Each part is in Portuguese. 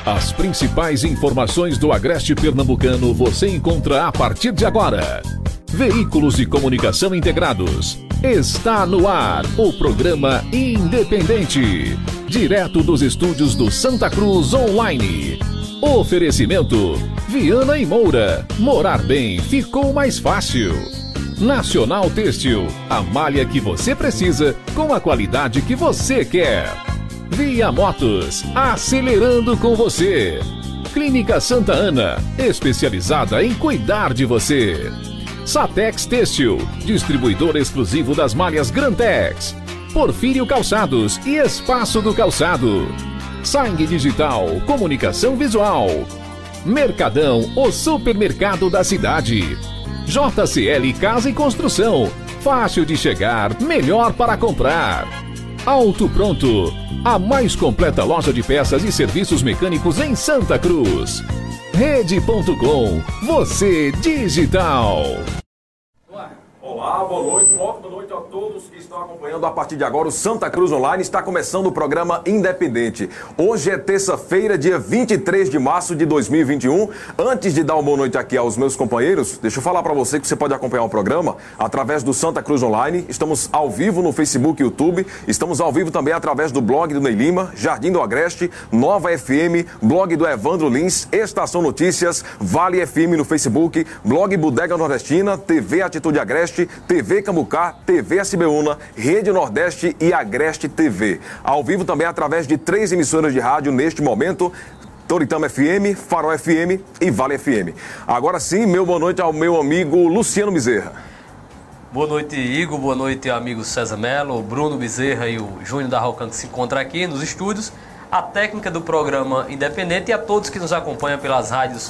As principais informações do Agreste Pernambucano você encontra a partir de agora. Veículos de comunicação integrados. Está no ar o programa Independente. Direto dos estúdios do Santa Cruz Online. Oferecimento: Viana e Moura. Morar bem ficou mais fácil. Nacional Têxtil. A malha que você precisa com a qualidade que você quer. Via Motos. Acelerando com você. Clínica Santa Ana. Especializada em cuidar de você. Satex Têxtil. Distribuidor exclusivo das malhas Grantex. Porfírio Calçados e Espaço do Calçado. Sangue Digital. Comunicação visual. Mercadão. O supermercado da cidade. JCL Casa e Construção. Fácil de chegar, melhor para comprar. Auto Pronto. A mais completa loja de peças e serviços mecânicos em Santa Cruz. Rede.com. Você digital. Olá, boa noite, uma ótima noite a todos que estão acompanhando a partir de agora o Santa Cruz Online. Está começando o programa Independente. Hoje é terça-feira, dia 23 de março de 2021. Antes de dar uma boa noite aqui aos meus companheiros, deixa eu falar para você que você pode acompanhar o programa através do Santa Cruz Online. Estamos ao vivo no Facebook e YouTube. Estamos ao vivo também através do blog do Ney Lima, Jardim do Agreste, Nova FM, blog do Evandro Lins, Estação Notícias, Vale FM no Facebook, blog Bodega Nordestina, TV Atitude Agreste, TV Cambucá, TV SBUNA, Rede Nordeste e Agreste TV. Ao vivo também através de 3 emissoras de rádio neste momento: Toritama FM, Farol FM e Vale FM. Agora sim, meu boa noite ao meu amigo Luciano Bezerra. Boa noite, Igor. Boa noite, amigo César Melo, o Bruno Bezerra e o Júnior da Rocan, que se encontram aqui nos estúdios. A técnica do programa Independente e a todos que nos acompanham pelas rádios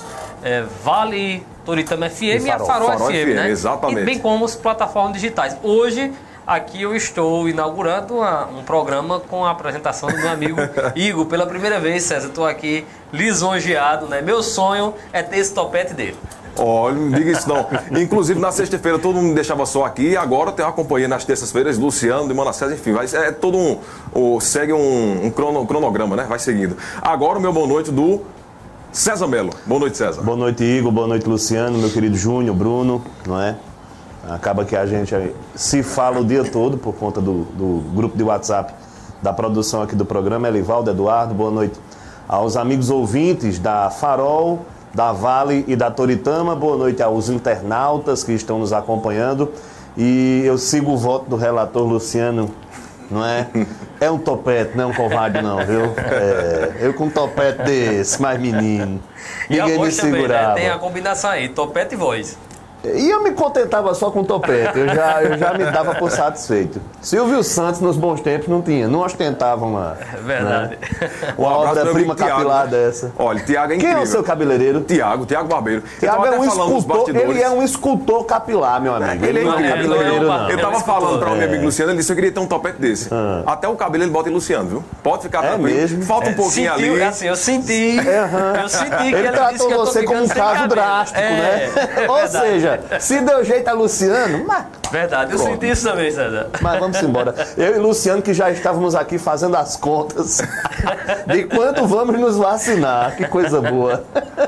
Vale, Toritama FM e a Farol FM, né? Exatamente. E bem como as plataformas digitais. Hoje, aqui eu estou inaugurando um programa com a apresentação do meu amigo Igor. Pela primeira vez, César, estou aqui lisonjeado, né? Meu sonho é ter esse topete dele. Olha, não diga isso não. Inclusive, na sexta-feira, todo mundo me deixava só aqui. Agora eu tenho uma companhia nas terças-feiras, Luciano, de Manassés, enfim. É todo segue um cronograma, né? Vai seguindo. Agora o meu boa noite do César Melo. Boa noite, César. Boa noite, Igor. Boa noite, Luciano, meu querido Júnior, Bruno, não é? Acaba que a gente se fala o dia todo por conta do grupo de WhatsApp da produção aqui do programa. Elivaldo, Eduardo, boa noite aos amigos ouvintes da Farol, da Vale e da Toritama. Boa noite aos internautas que estão nos acompanhando. E eu sigo o voto do relator Luciano, não é? É um topete, não é um covarde não, viu? Eu com um topete desse, mais menino. Ninguém me segurava. Também, né? Tem a combinação aí, topete e voz. E eu me contentava só com topete, eu já me dava por satisfeito. Silvio Santos, nos bons tempos, não ostentavam lá. É verdade. Né? Uma obra-prima capilar dessa. Olha, Tiago é incrível. Quem é o seu cabeleireiro? Tiago Barbeiro. Tiago é um escultor, ele é um escultor capilar, meu amigo. Ele não é cabeleireiro, não. Eu tava falando para o meu amigo Luciano, ele disse que eu queria ter um topete desse. Até o cabelo ele bota em Luciano, viu? Pode ficar tranquilo. Mesmo? Falta um pouquinho ali. Assim, eu senti que ele tratou você como um caso drástico, né? Ou seja, se deu jeito a Luciano, mas... Verdade, eu senti isso também, César. Mas vamos embora. Eu e Luciano que já estávamos aqui fazendo as contas de quando vamos nos vacinar. Que coisa boa.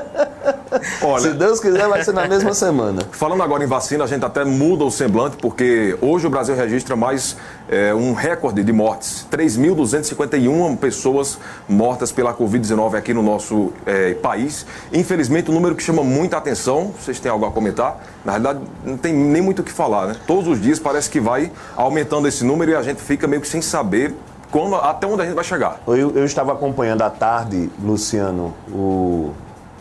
Olha, se Deus quiser, vai ser na mesma semana. Falando agora em vacina, a gente até muda o semblante, porque hoje o Brasil registra mais um recorde de mortes. 3.251 pessoas mortas pela Covid-19 aqui no nosso país. Infelizmente, um número que chama muita atenção. Vocês têm algo a comentar? Na realidade, não tem nem muito o que falar, né? Todos os dias parece que vai aumentando esse número e a gente fica meio que sem saber até onde a gente vai chegar. Eu estava acompanhando à tarde, Luciano, o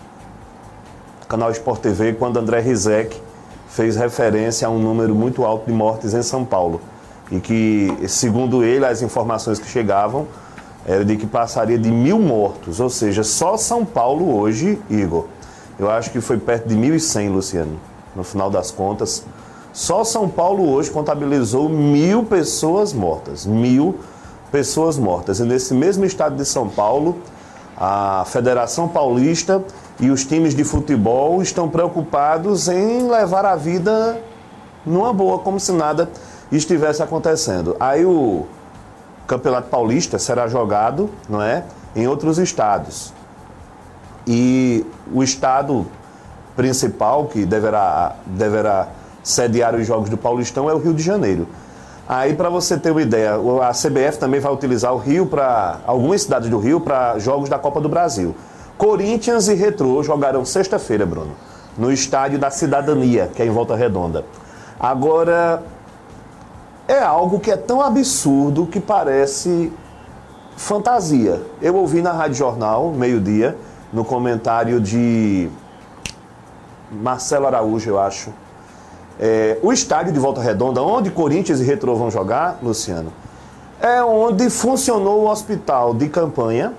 canal Sport TV, quando André Rizek fez referência a um número muito alto de mortes em São Paulo. E que, segundo ele, as informações que chegavam era de que passaria de 1.000 mortos. Ou seja, só São Paulo hoje, Igor, eu acho que foi perto de 1.100, Luciano, no final das contas. Só São Paulo hoje contabilizou 1.000 pessoas mortas. 1.000 pessoas mortas. E nesse mesmo estado de São Paulo, a Federação Paulista e os times de futebol estão preocupados em levar a vida numa boa, como se nada estivesse acontecendo. Aí o Campeonato Paulista será jogado, não é, em outros estados. E o estado principal que deverá sediar os Jogos do Paulistão é o Rio de Janeiro. Aí, para você ter uma ideia, a CBF também vai utilizar o Rio para algumas cidades do Rio para jogos da Copa do Brasil. Corinthians e Retrô jogarão sexta-feira, Bruno, no estádio da Cidadania, que é em Volta Redonda. Agora, é algo que é tão absurdo que parece fantasia. Eu ouvi na Rádio Jornal, meio-dia, no comentário de Marcelo Araújo, eu acho. O estádio de Volta Redonda, onde Corinthians e Retrô vão jogar, Luciano, é onde funcionou o hospital de campanha,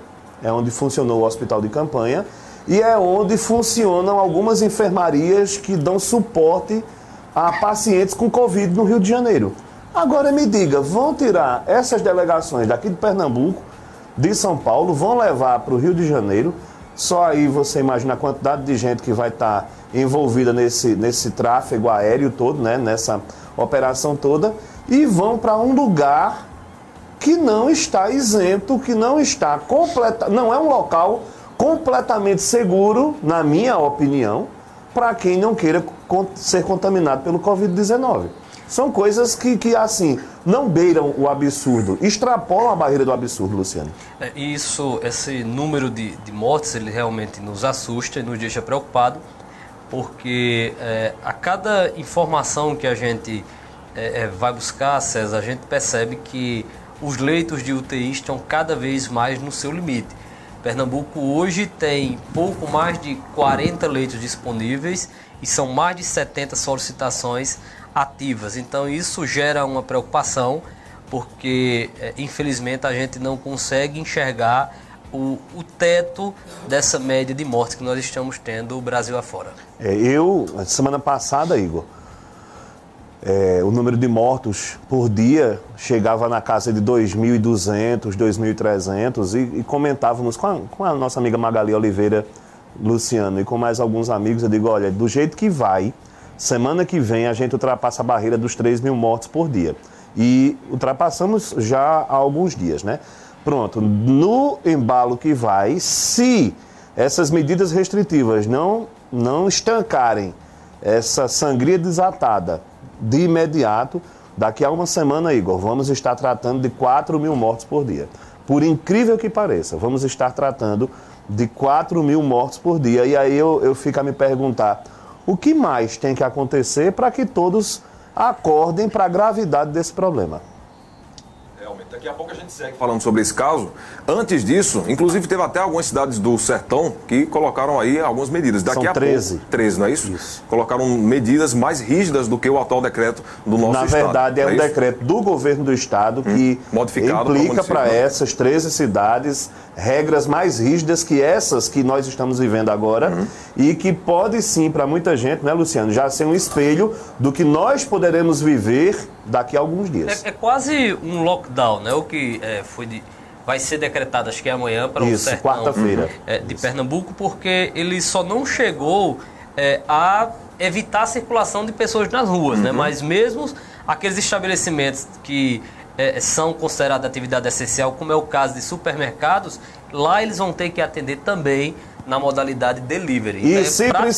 e é onde funcionam algumas enfermarias que dão suporte a pacientes com Covid no Rio de Janeiro. Agora me diga, vão tirar essas delegações daqui de Pernambuco, de São Paulo, vão levar para o Rio de Janeiro, só aí você imagina a quantidade de gente que vai estar envolvida nesse tráfego aéreo todo, né, nessa operação toda, e vão para um lugar que não está isento, que não está não é um local completamente seguro, na minha opinião, para quem não queira ser contaminado pelo Covid-19. São coisas que assim, não beiram o absurdo, extrapolam a barreira do absurdo, Luciano. Esse número de mortes, ele realmente nos assusta e nos deixa preocupado, porque a cada informação que a gente vai buscar, César, a gente percebe que os leitos de UTI estão cada vez mais no seu limite. Pernambuco hoje tem pouco mais de 40 leitos disponíveis e são mais de 70 solicitações ativas. Então isso gera uma preocupação, porque infelizmente a gente não consegue enxergar o teto dessa média de mortes que nós estamos tendo o Brasil afora. Semana passada, Igor, o número de mortos por dia chegava na casa de 2.200, 2.300 e comentávamos com a nossa amiga Magali Oliveira, Luciano, e com mais alguns amigos. Eu digo, olha, do jeito que vai, semana que vem a gente ultrapassa a barreira dos 3.000 mortos por dia. E ultrapassamos já há alguns dias, né? Pronto, no embalo que vai, se essas medidas restritivas não estancarem essa sangria desatada de imediato, daqui a uma semana, Igor, vamos estar tratando de 4.000 mortos por dia. Por incrível que pareça, vamos estar tratando de 4.000 mortos por dia. E aí eu fico a me perguntar, o que mais tem que acontecer para que todos acordem para a gravidade desse problema? Realmente, daqui a pouco a gente segue falando sobre esse caso. Antes disso, inclusive teve até algumas cidades do sertão que colocaram aí algumas medidas. Daqui São a 13. pouco, 13, não é isso? Isso. Colocaram medidas mais rígidas do que o atual decreto do nosso estado. Na verdade, é um decreto do governo do estado que implica para essas 13 cidades regras mais rígidas que essas que nós estamos vivendo agora e que pode sim, para muita gente, né, Luciano, já ser um espelho do que nós poderemos viver daqui a alguns dias. É quase um lockdown, né? O que vai ser decretado, acho que é amanhã, para o sertão quarta-feira de Pernambuco, porque ele só não chegou a evitar a circulação de pessoas nas ruas, né? Mas mesmo aqueles estabelecimentos que são considerados atividade essencial, como é o caso de supermercados, lá eles vão ter que atender também na modalidade delivery. E então,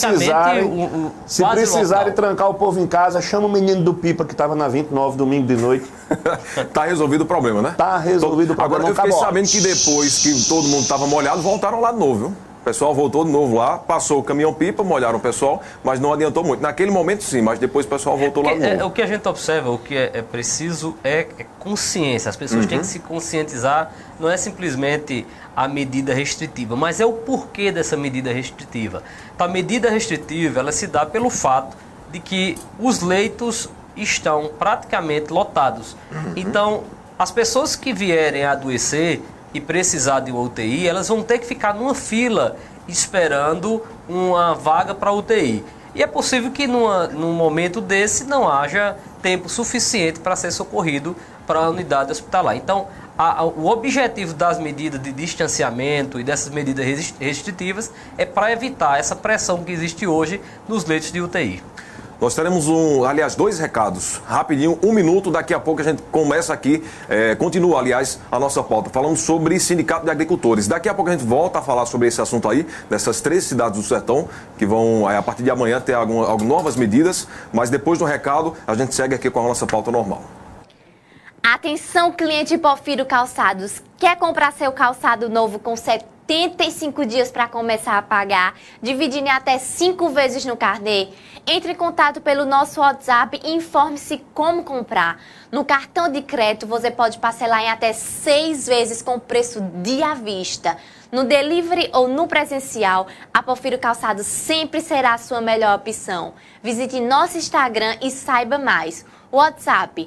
se precisarem trancar o povo em casa, chama o menino do Pipa que estava na 29, domingo de noite. Tá resolvido o problema, né? Tá resolvido o problema. Agora eu fiquei sabendo que depois que todo mundo estava molhado, voltaram lá de novo, viu? O pessoal voltou de novo lá, passou o caminhão-pipa, molharam o pessoal, mas não adiantou muito. Naquele momento sim, mas depois o pessoal voltou lá de novo. O que a gente observa, o que é preciso é consciência. As pessoas têm que se conscientizar, não é simplesmente a medida restritiva, mas é o porquê dessa medida restritiva. Então, a medida restritiva, ela se dá pelo fato de que os leitos estão praticamente lotados. Então, as pessoas que vierem a adoecer e precisar de uma UTI, elas vão ter que ficar numa fila esperando uma vaga para UTI. E é possível que num momento desse não haja tempo suficiente para ser socorrido para a unidade hospitalar. Então, o objetivo das medidas de distanciamento e dessas medidas restritivas é para evitar essa pressão que existe hoje nos leitos de UTI. Nós teremos, dois recados. Rapidinho, 1 minuto, daqui a pouco a gente começa aqui, continua, aliás, a nossa pauta, falando sobre Sindicato de Agricultores. Daqui a pouco a gente volta a falar sobre esse assunto aí, dessas 3 cidades do sertão, que vão, a partir de amanhã, ter algumas novas medidas, mas depois do recado, a gente segue aqui com a nossa pauta normal. Atenção, cliente Porfírio Calçados. Quer comprar seu calçado novo com 75 dias para começar a pagar, dividindo em até 5 vezes no carnê? Entre em contato pelo nosso WhatsApp e informe-se como comprar. No cartão de crédito, você pode parcelar em até 6 vezes com preço de à vista. No delivery ou no presencial, a Porfírio Calçados sempre será a sua melhor opção. Visite nosso Instagram e saiba mais. WhatsApp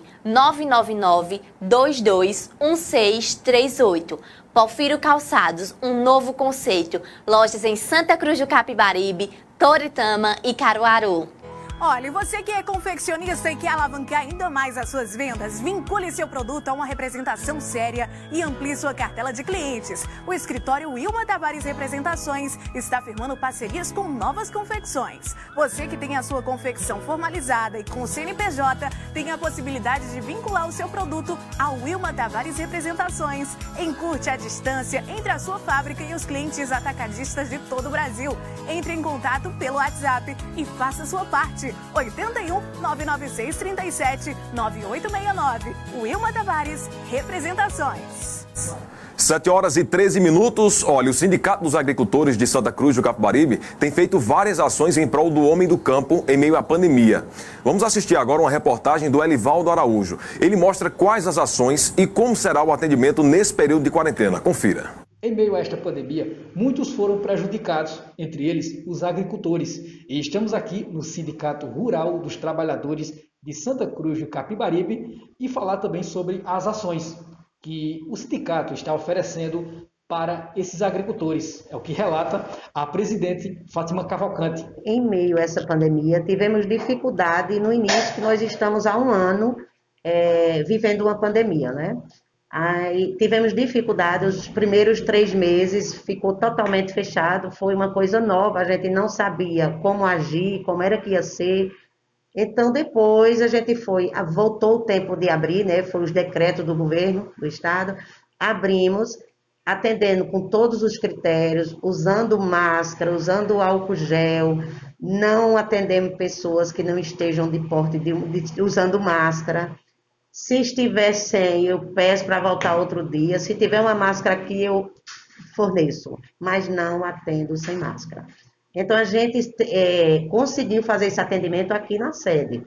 999-221638. Porfírio Calçados, um novo conceito. Lojas em Santa Cruz do Capibaribe, Toritama e Caruaru. Olha, e você que é confeccionista e quer alavancar ainda mais as suas vendas, vincule seu produto a uma representação séria e amplie sua cartela de clientes. O escritório Wilma Tavares Representações está firmando parcerias com novas confecções. Você que tem a sua confecção formalizada e com o CNPJ, tem a possibilidade de vincular o seu produto ao Wilma Tavares Representações. Encurte a distância entre a sua fábrica e os clientes atacadistas de todo o Brasil. Entre em contato pelo WhatsApp e faça sua parte. 81 996 37 9869. Wilma Tavares Representações. 7h13. Olha, o Sindicato dos Agricultores de Santa Cruz do Capibaribe tem feito várias ações em prol do homem do campo em meio à pandemia. Vamos assistir agora uma reportagem do Elivaldo Araújo. Ele mostra quais as ações e como será o atendimento nesse período de quarentena. Confira. Em meio a esta pandemia, muitos foram prejudicados, entre eles os agricultores. E estamos aqui no Sindicato Rural dos Trabalhadores de Santa Cruz do Capibaribe e falar também sobre as ações que o sindicato está oferecendo para esses agricultores. É o que relata a presidente Fátima Cavalcante. Em meio a essa pandemia, tivemos dificuldade no início, que nós estamos há um ano vivendo uma pandemia, né? Aí tivemos dificuldade, os primeiros 3 meses ficou totalmente fechado, foi uma coisa nova, a gente não sabia como agir, como era que ia ser. Então depois a gente voltou o tempo de abrir, né? Foi os decretos do governo, do estado, abrimos, atendendo com todos os critérios, usando máscara, usando álcool gel, não atendemos pessoas que não estejam de porte usando máscara. Se estiver sem, eu peço para voltar outro dia. Se tiver uma máscara aqui, eu forneço, mas não atendo sem máscara. Então, a gente conseguiu fazer esse atendimento aqui na sede.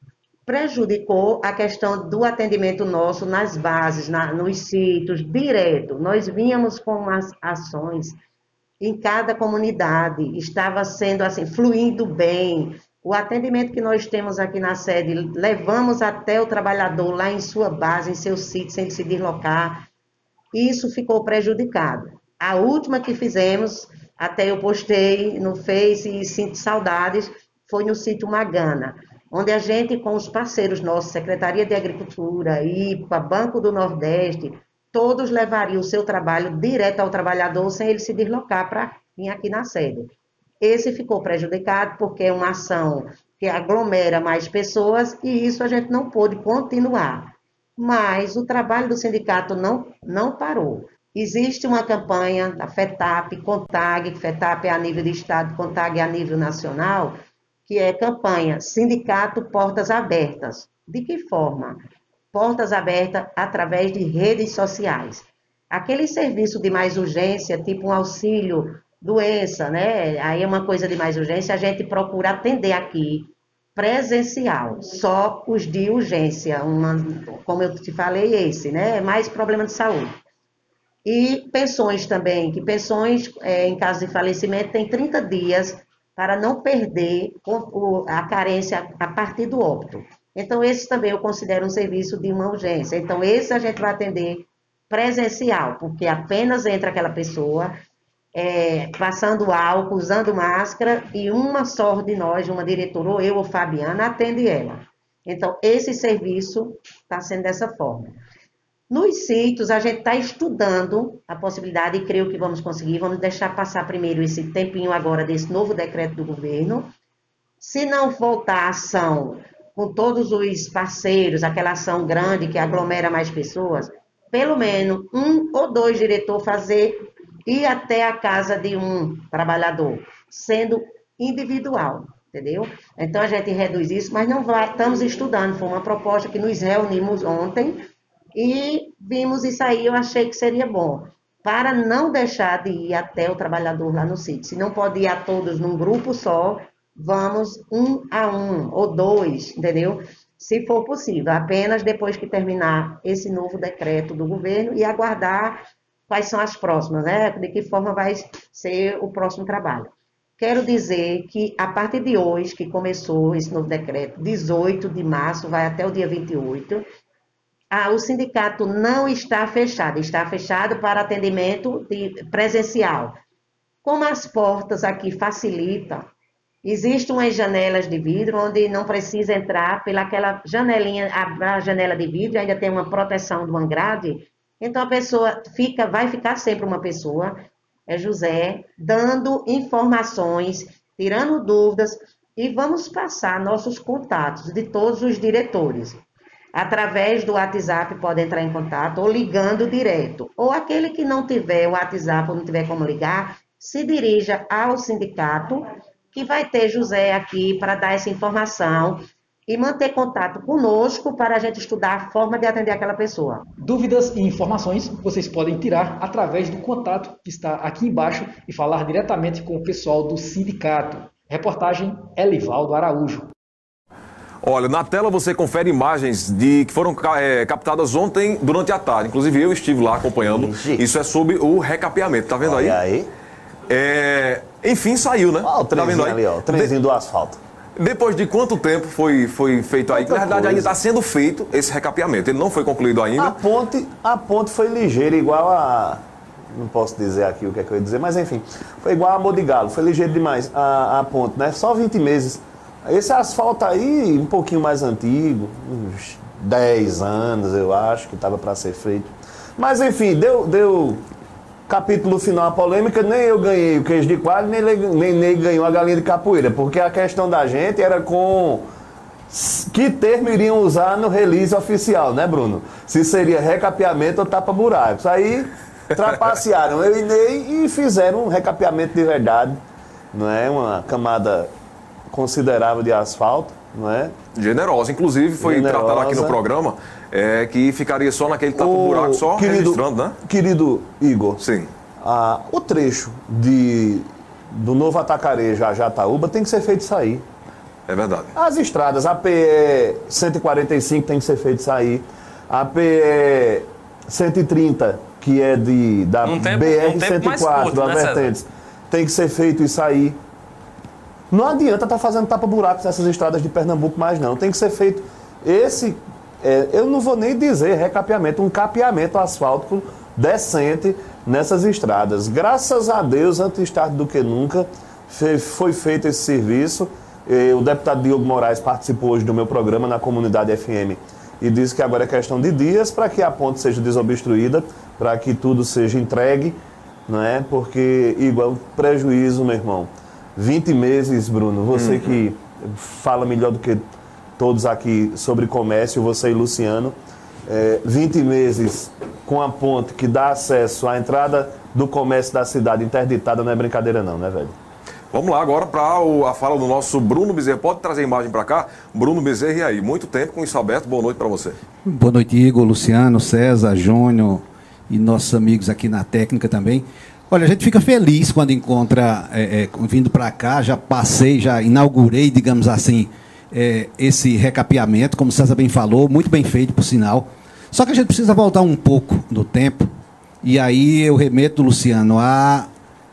Prejudicou a questão do atendimento nosso nas bases, nos sítios, direto. Nós vínhamos com as ações em cada comunidade, estava sendo assim, fluindo bem. O atendimento que nós temos aqui na sede, levamos até o trabalhador lá em sua base, em seu sítio, sem se deslocar. Isso ficou prejudicado. A última que fizemos, até eu postei no Face e sinto saudades, foi no sítio Magana, onde a gente, com os parceiros nossos, Secretaria de Agricultura, IPA, Banco do Nordeste, todos levariam o seu trabalho direto ao trabalhador, sem ele se deslocar para vir aqui na sede. Esse ficou prejudicado porque é uma ação que aglomera mais pessoas e isso a gente não pôde continuar. Mas o trabalho do sindicato não parou. Existe uma campanha da FETAP, CONTAG, FETAP é a nível de estado, CONTAG é a nível nacional, que é campanha Sindicato Portas Abertas. De que forma? Portas abertas através de redes sociais. Aquele serviço de mais urgência, tipo um auxílio doença, né? Aí é uma coisa de mais urgência, a gente procura atender aqui presencial, só os de urgência, como eu te falei, esse, né? Mais problema de saúde. E pensões também, que pensões, em caso de falecimento, tem 30 dias para não perder a carência a partir do óbito. Então, esse também eu considero um serviço de uma urgência. Então, esse a gente vai atender presencial, porque apenas entra aquela pessoa passando álcool, usando máscara, e uma só de nós, uma diretora, ou eu ou Fabiana, atende ela. Então, esse serviço está sendo dessa forma. Nos sítios, a gente está estudando a possibilidade, e creio que vamos conseguir, vamos deixar passar primeiro esse tempinho agora desse novo decreto do governo. Se não voltar a ação com todos os parceiros, aquela ação grande que aglomera mais pessoas, pelo menos 1 ou 2 diretores ir até a casa de um trabalhador, sendo individual, entendeu? Então a gente reduz isso, mas não vai, estamos estudando, foi uma proposta que nos reunimos ontem e vimos isso aí, eu achei que seria bom, para não deixar de ir até o trabalhador lá no sítio. Se não pode ir a todos num grupo só, vamos 1 a 1 ou 2, entendeu? Se for possível, apenas depois que terminar esse novo decreto do governo e aguardar quais são as próximas, né? De que forma vai ser o próximo trabalho. Quero dizer que a partir de hoje, que começou esse novo decreto, 18 de março, vai até o dia 28, o sindicato não está fechado para atendimento presencial. Como as portas aqui facilitam, existem umas janelas de vidro onde não precisa entrar pelaquela janelinha, a janela de vidro ainda tem uma proteção de uma grade, então a pessoa vai ficar sempre uma pessoa, José, dando informações, tirando dúvidas e vamos passar nossos contatos de todos os diretores. Através do WhatsApp pode entrar em contato ou ligando direto. Ou aquele que não tiver o WhatsApp ou não tiver como ligar, se dirija ao sindicato, que vai ter José aqui para dar essa informação e manter contato conosco para a gente estudar a forma de atender aquela pessoa. Dúvidas e informações vocês podem tirar através do contato que está aqui embaixo e falar diretamente com o pessoal do sindicato. Reportagem Elivaldo Araújo. Olha, na tela você confere imagens que foram captadas ontem durante a tarde. Inclusive eu estive lá acompanhando. Isso é sobre o recapeamento. Tá vendo aí? Aí? Enfim, saiu, né? Olha o trenzinho ali, ó. O trenzinho do asfalto. Depois de quanto tempo foi feito aí? Na verdade, ainda está sendo feito esse recapeamento. Ele não foi concluído ainda. A ponte foi ligeira, igual a... Não posso dizer aqui o que é que eu ia dizer, mas enfim. Foi igual a Modigalo. Foi ligeiro demais a ponte, né? Só 20 meses. Esse asfalto aí, um pouquinho mais antigo, uns 10 anos, eu acho, que estava para ser feito. Mas, enfim, deu capítulo final a polêmica, nem eu ganhei o queijo de coalho, nem ganhou a galinha de capoeira, porque a questão da gente era com que termo iriam usar no release oficial, né, Bruno? Se seria recapeamento ou tapa-buracos. Aí, trapacearam eu e Ney e fizeram um recapeamento de verdade, não é? Uma camada considerável de asfalto, não é? Generosa, inclusive foi tratado aqui no programa que ficaria só naquele tapa-buraco, só registrando, né? Querido Igor, sim. O trecho do novo Atacarejo a Jataúba tem que ser feito sair. É verdade. As estradas, a PE 145 tem que ser feito sair, a PE 130, que é da BR 104, da Vertentes, tem que ser feito isso aí. Não adianta estar fazendo tapa-buracos nessas estradas de Pernambuco mais não. Tem que ser feito eu não vou nem dizer recapeamento, um capeamento asfáltico decente nessas estradas. Graças a Deus, antes tarde do que nunca, foi feito esse serviço. O deputado Diogo Moraes participou hoje do meu programa na Comunidade FM e disse que agora é questão de dias para que a ponte seja desobstruída, para que tudo seja entregue, não é? Porque, igual prejuízo, meu irmão. 20 meses, Bruno, você que fala melhor do que todos aqui sobre comércio, você e Luciano, 20 meses com a ponte que dá acesso à entrada do comércio da cidade interditada, não é brincadeira não, né, velho? Vamos lá agora para a fala do nosso Bruno Bezerra. Pode trazer a imagem para cá? Bruno Bezerra, e aí? Muito tempo com isso aberto. Boa noite para você. Boa noite, Igor, Luciano, César, Júnior e nossos amigos aqui na técnica também. Olha, a gente fica feliz quando encontra, vindo para cá, já inaugurei, digamos assim, esse recapeamento, como o César bem falou, muito bem feito, por sinal. Só que a gente precisa voltar um pouco no tempo, e aí eu remeto, Luciano, a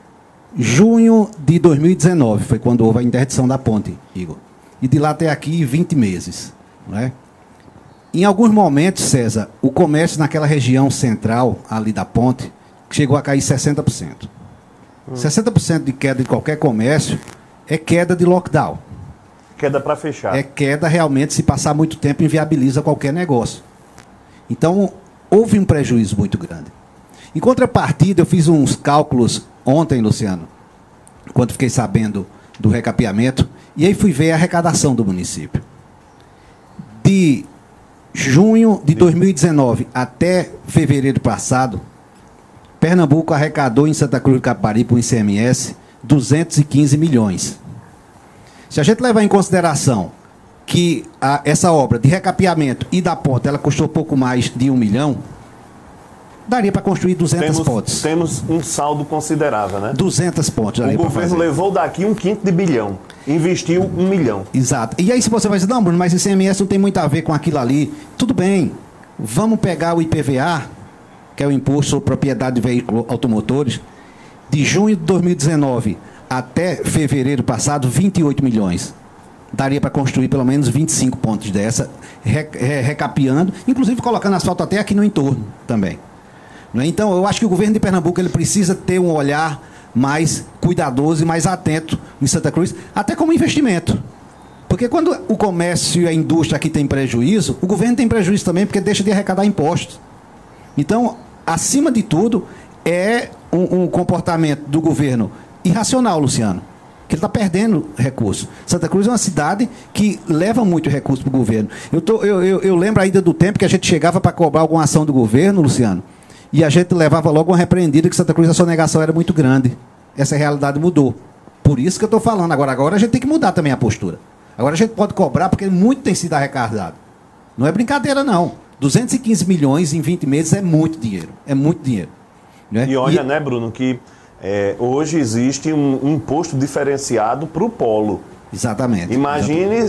junho de 2019, foi quando houve a interdição da ponte, Igor. E de lá até aqui, 20 meses, não é? Em alguns momentos, César, o comércio naquela região central, ali da ponte, chegou a cair 60%. 60% de queda de qualquer comércio é queda de lockdown. Queda para fechar. É queda realmente, se passar muito tempo, inviabiliza qualquer negócio. Então, houve um prejuízo muito grande. Em contrapartida, eu fiz uns cálculos ontem, Luciano, quando fiquei sabendo do recapeamento, e aí fui ver a arrecadação do município. De junho de 2019 até fevereiro passado, Pernambuco arrecadou em Santa Cruz do Capibaribe, um ICMS, 215 milhões. Se a gente levar em consideração que essa obra de recapeamento e da ponte, ela custou pouco mais de 1 milhão, daria para construir 200 pontes. Temos um saldo considerável, né? 200 pontes. O governo levou daqui 1/5 de bilhão, investiu 1 milhão. Exato. E aí se você vai dizer, não, Bruno, mas esse ICMS não tem muito a ver com aquilo ali. Tudo bem, vamos pegar o IPVA, que é o Imposto sobre Propriedade de Veículos Automotores, de junho de 2019 até fevereiro passado, 28 milhões. Daria para construir pelo menos 25 pontes dessa, recapeando, inclusive colocando asfalto até aqui no entorno também. Então, eu acho que o governo de Pernambuco ele precisa ter um olhar mais cuidadoso e mais atento em Santa Cruz, até como investimento. Porque quando o comércio e a indústria aqui tem prejuízo, o governo tem prejuízo também, porque deixa de arrecadar impostos. Então, acima de tudo, é um comportamento do governo irracional, Luciano, que ele está perdendo recursos. Santa Cruz é uma cidade que leva muito recurso para o governo. Eu lembro ainda do tempo que a gente chegava para cobrar alguma ação do governo, Luciano, e a gente levava logo uma repreendida que Santa Cruz, a sonegação era muito grande. Essa realidade mudou. Por isso que eu estou falando. Agora a gente tem que mudar também a postura. Agora a gente pode cobrar porque muito tem sido arrecadado. Não é brincadeira, não. 215 milhões em 20 meses é muito dinheiro. É muito dinheiro. Né? E olha, né, Bruno, que hoje existe um imposto diferenciado para o polo. Exatamente. Imagine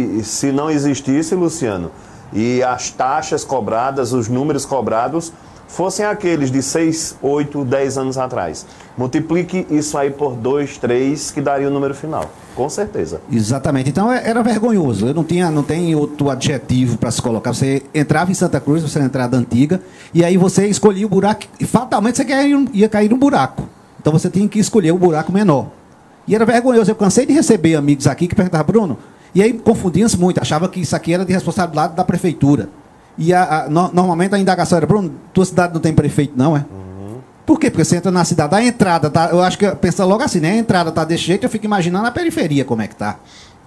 se não existisse, Luciano, e as taxas cobradas, os números cobrados, fossem aqueles de 6, 8, 10 anos atrás. Multiplique isso aí por 2, 3, que daria o número final. Com certeza. Exatamente. Então era vergonhoso. Eu não tem outro adjetivo para se colocar. Você entrava em Santa Cruz, você era entrada antiga, e aí você escolhia o buraco, e fatalmente você ia cair num buraco. Então você tinha que escolher o buraco menor. E era vergonhoso. Eu cansei de receber amigos aqui que perguntavam, Bruno, e aí confundiam-se muito, achavam que isso aqui era de responsabilidade da prefeitura. E normalmente a indagação era, Bruno, tua cidade não tem prefeito, não, é? Uhum. Por quê? Porque você entra na cidade, a entrada, tá, eu acho que pensa logo assim, né? A entrada tá desse jeito, eu fico imaginando a periferia como é que tá.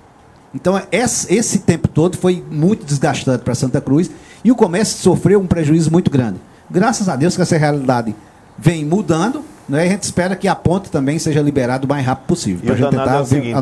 Então, esse tempo todo foi muito desgastante para Santa Cruz e o comércio sofreu um prejuízo muito grande. Graças a Deus que essa realidade vem mudando, né? A gente espera que a ponte também seja liberada o mais rápido possível. E o danado é o seguinte,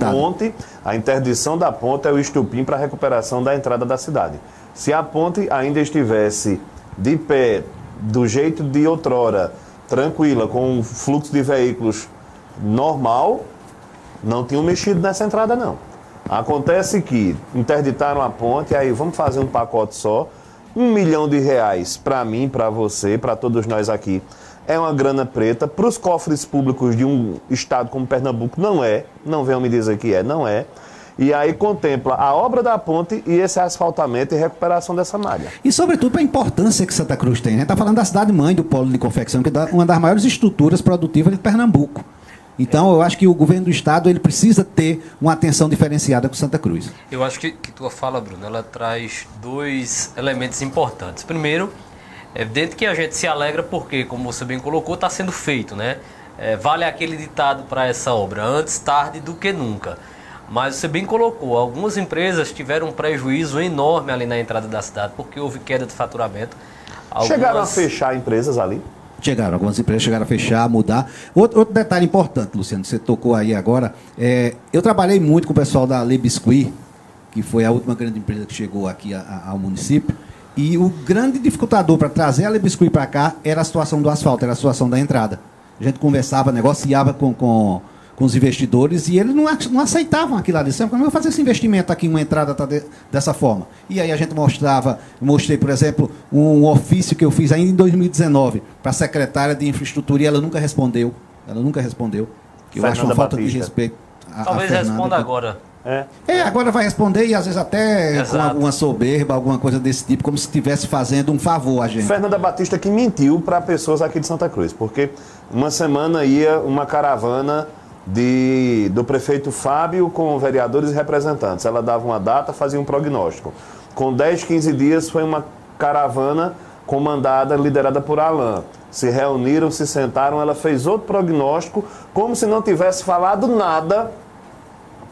a interdição da ponte é o estupim para a recuperação da entrada da cidade. Se a ponte ainda estivesse de pé, do jeito de outrora, tranquila, com um fluxo de veículos normal, não tinham mexido nessa entrada, não. Acontece que interditaram a ponte, aí vamos fazer um pacote só, R$1 milhão para mim, para você, para todos nós aqui. É uma grana preta, para os cofres públicos de um estado como Pernambuco não venham me dizer que não é. E aí contempla a obra da ponte e esse asfaltamento e recuperação dessa malha. E, sobretudo, a importância que Santa Cruz tem. Está falando da cidade-mãe do polo de confecção, que é uma das maiores estruturas produtivas de Pernambuco. Então, eu acho que o governo do estado ele precisa ter uma atenção diferenciada com Santa Cruz. Eu acho que tua fala, Bruno, ela traz 2 elementos importantes. Primeiro, é evidente que a gente se alegra porque, como você bem colocou, está sendo feito, né? Vale aquele ditado para essa obra, antes tarde do que nunca. Mas você bem colocou, algumas empresas tiveram um prejuízo enorme ali na entrada da cidade, porque houve queda de faturamento. Chegaram a fechar empresas ali? Chegaram, algumas empresas chegaram a fechar, a mudar. Outro detalhe importante, Luciano, você tocou aí agora, eu trabalhei muito com o pessoal da Le Biscuit, que foi a última grande empresa que chegou aqui ao município, e o grande dificultador para trazer a Le Biscuit para cá era a situação do asfalto, era a situação da entrada. A gente conversava, negociava com os investidores, e eles não aceitavam aquilo ali. Como eu vou fazer esse investimento aqui, uma entrada tá dessa forma? E aí a gente mostrei, por exemplo, um ofício que eu fiz ainda em 2019 para a secretária de infraestrutura, e ela nunca respondeu. Que eu acho uma falta de respeito. Talvez responda agora. Agora vai responder, e às vezes até com alguma soberba, alguma coisa desse tipo, como se estivesse fazendo um favor a gente. Fernanda Batista que mentiu para pessoas aqui de Santa Cruz, porque uma semana ia uma caravana do prefeito Fábio com vereadores e representantes. Ela dava uma data, fazia um prognóstico. Com 10, 15 dias foi uma caravana comandada, liderada por Alain. Se reuniram, se sentaram, ela fez outro prognóstico, como se não tivesse falado nada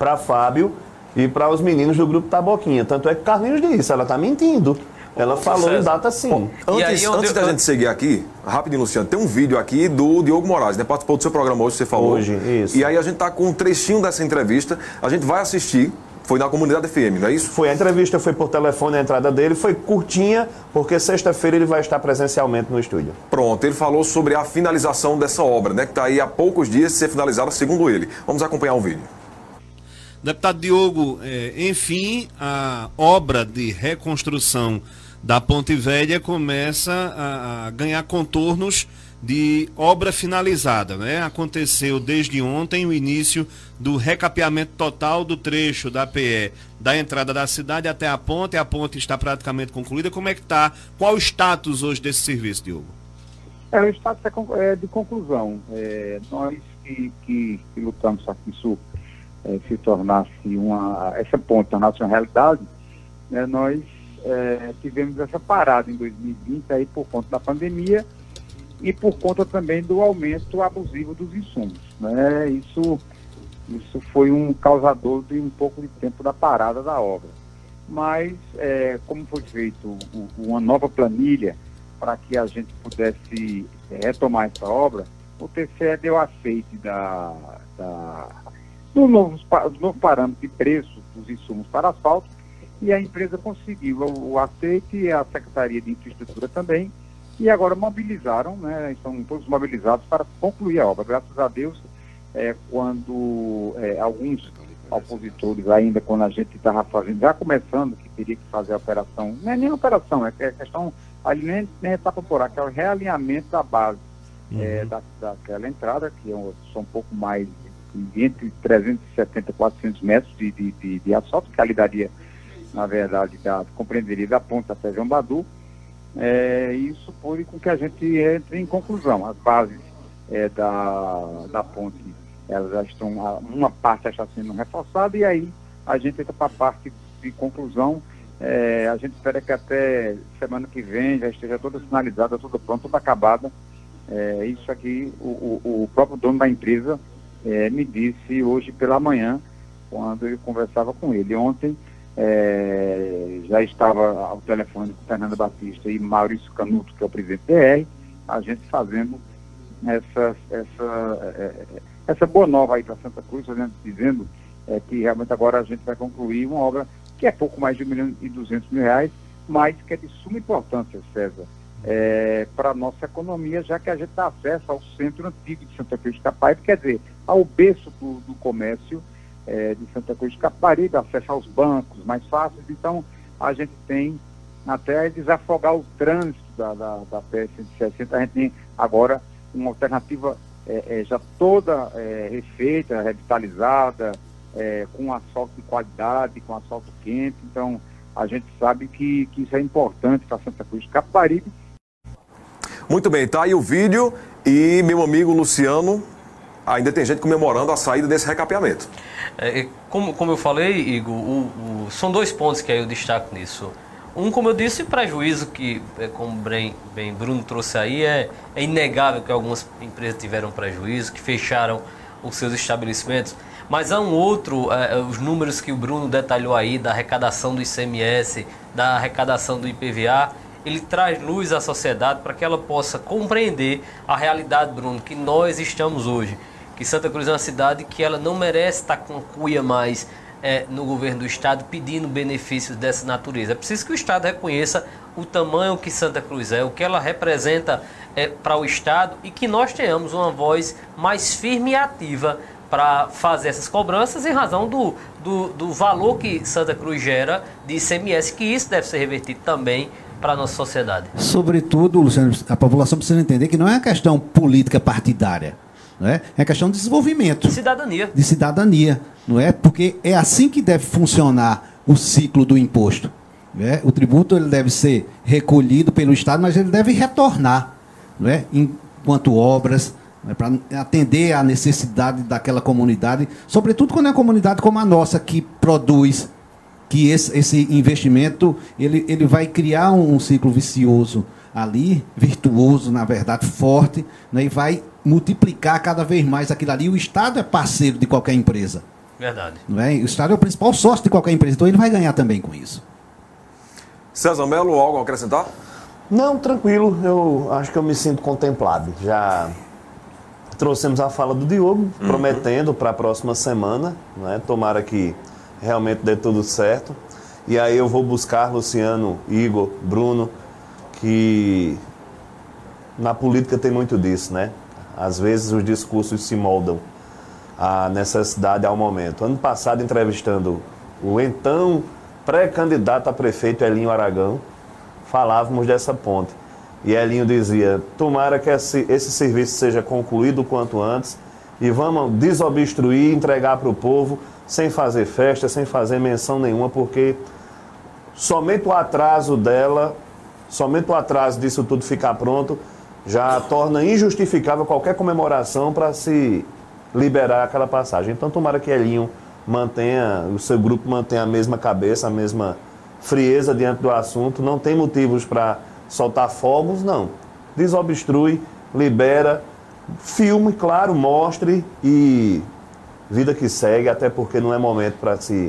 para Fábio e para os meninos do Grupo Taboquinha. Tanto é que Carlinhos disse, ela está mentindo. Ela falou em data sim. Antes da gente seguir aqui, rapidinho, Luciano, tem um vídeo aqui do Diogo Moraes, né? Participou do seu programa hoje, você falou. Hoje, isso. E aí a gente tá com um trechinho dessa entrevista, a gente vai assistir, foi na Comunidade FM, não é isso? Foi, a entrevista foi por telefone, a entrada dele foi curtinha, porque sexta-feira ele vai estar presencialmente no estúdio. Pronto, ele falou sobre a finalização dessa obra, né? Que está aí há poucos dias de ser finalizada, segundo ele. Vamos acompanhar o vídeo. Deputado Diogo, enfim, a obra de reconstrução da Ponte Velha começa a ganhar contornos de obra finalizada, né? Aconteceu desde ontem o início do recapeamento total do trecho da PE, da entrada da cidade até a ponte está praticamente concluída. Como é que está? Qual o status hoje desse serviço, Diogo? O status é de conclusão. Nós que lutamos para que isso se tornasse essa ponte tornasse uma realidade, né? Nós tivemos essa parada em 2020 aí por conta da pandemia e por conta também do aumento abusivo dos insumos, né? Isso foi um causador de um pouco de tempo da parada da obra. Mas, como foi feito uma nova planilha para que a gente pudesse retomar essa obra, o TCE deu aceite do novo parâmetro de preço dos insumos para asfalto, e a empresa conseguiu o aceite e a Secretaria de Infraestrutura também, e agora mobilizaram, né, estão todos mobilizados para concluir a obra. Graças a Deus, quando alguns opositores ainda, quando a gente estava fazendo, já começando, que teria que fazer a operação, não é nem operação, é questão ali nem etapa por aqui, é o realinhamento da base daquela entrada, que são um pouco mais entre 370 e 400 metros de asfalto, que ali daria, na verdade, compreenderia da ponte até João Badu. Isso foi com que a gente entre em conclusão. As bases da ponte, elas já estão, uma parte já está sendo reforçada, e aí a gente entra para a parte de conclusão. A gente espera que até semana que vem já esteja toda finalizada, toda pronta, toda acabada. Isso aqui, o próprio dono da empresa me disse hoje pela manhã, quando eu conversava com ele. Ontem já estava ao telefone com Fernando Batista e Maurício Canuto, que é o presidente DR, a gente fazendo essa boa nova aí para Santa Cruz, dizendo que realmente agora a gente vai concluir uma obra que é pouco mais de R$1.200.000, mas que é de suma importância, César, para a nossa economia, já que a gente dá acesso ao centro antigo de Santa Cruz de Capibaribe, quer dizer, ao berço do comércio de Santa Cruz de Capibaribe, acesso aos bancos mais fáceis. Então a gente tem até desafogar o trânsito da PS-160, a gente tem agora uma alternativa já toda refeita, revitalizada, com asfalto de qualidade, com asfalto quente. Então a gente sabe que isso é importante para Santa Cruz de Capibaribe. Muito bem, tá aí o vídeo, e meu amigo Luciano, ainda tem gente comemorando a saída desse recapeamento. Como eu falei, Igor, são dois pontos que aí eu destaco nisso. Um, como eu disse, o prejuízo que, como bem Bruno trouxe aí, é inegável que algumas empresas tiveram prejuízo, que fecharam os seus estabelecimentos. Mas há um outro, os números que o Bruno detalhou aí, da arrecadação do ICMS, da arrecadação do IPVA, ele traz luz à sociedade para que ela possa compreender a realidade, Bruno, que nós estamos hoje. Que Santa Cruz é uma cidade que ela não merece estar com cuia mais no governo do Estado pedindo benefícios dessa natureza. É preciso que o Estado reconheça o tamanho que Santa Cruz é, o que ela representa para o Estado, e que nós tenhamos uma voz mais firme e ativa para fazer essas cobranças em razão do valor que Santa Cruz gera de ICMS, que isso deve ser revertido também para a nossa sociedade. Sobretudo, Luciano, a população precisa entender que não é uma questão política partidária, não é? É questão de desenvolvimento. De cidadania, não é? Porque é assim que deve funcionar o ciclo do imposto. Não é? O tributo ele deve ser recolhido pelo Estado, mas ele deve retornar, não é? Enquanto obras, para atender à necessidade daquela comunidade, sobretudo quando é uma comunidade como a nossa, que produz, que esse investimento ele vai criar um ciclo vicioso ali, virtuoso, na verdade, forte, né, e vai multiplicar cada vez mais aquilo ali. O Estado é parceiro de qualquer empresa. Verdade. Não é? O Estado é o principal sócio de qualquer empresa, então ele vai ganhar também com isso. César Melo, algo a acrescentar? Não, tranquilo. Eu acho que eu me sinto contemplado. Já trouxemos a fala do Diogo, prometendo para a próxima semana, né? Tomara que realmente dê tudo certo. E aí eu vou buscar Luciano, Igor, Bruno, que na política tem muito disso, né? Às vezes os discursos se moldam à necessidade ao momento. Ano passado, entrevistando o então pré-candidato a prefeito Elinho Aragão, falávamos dessa ponte. E Elinho dizia, tomara que esse serviço seja concluído o quanto antes e vamos desobstruir e entregar para o povo sem fazer festa, sem fazer menção nenhuma, porque somente o atraso disso tudo ficar pronto, já torna injustificável qualquer comemoração para se liberar aquela passagem. Então, tomara que Elinho o seu grupo mantenha a mesma cabeça, a mesma frieza diante do assunto. Não tem motivos para soltar fogos, não. Desobstrui, libera, filme, claro, mostre e vida que segue, até porque não é momento para se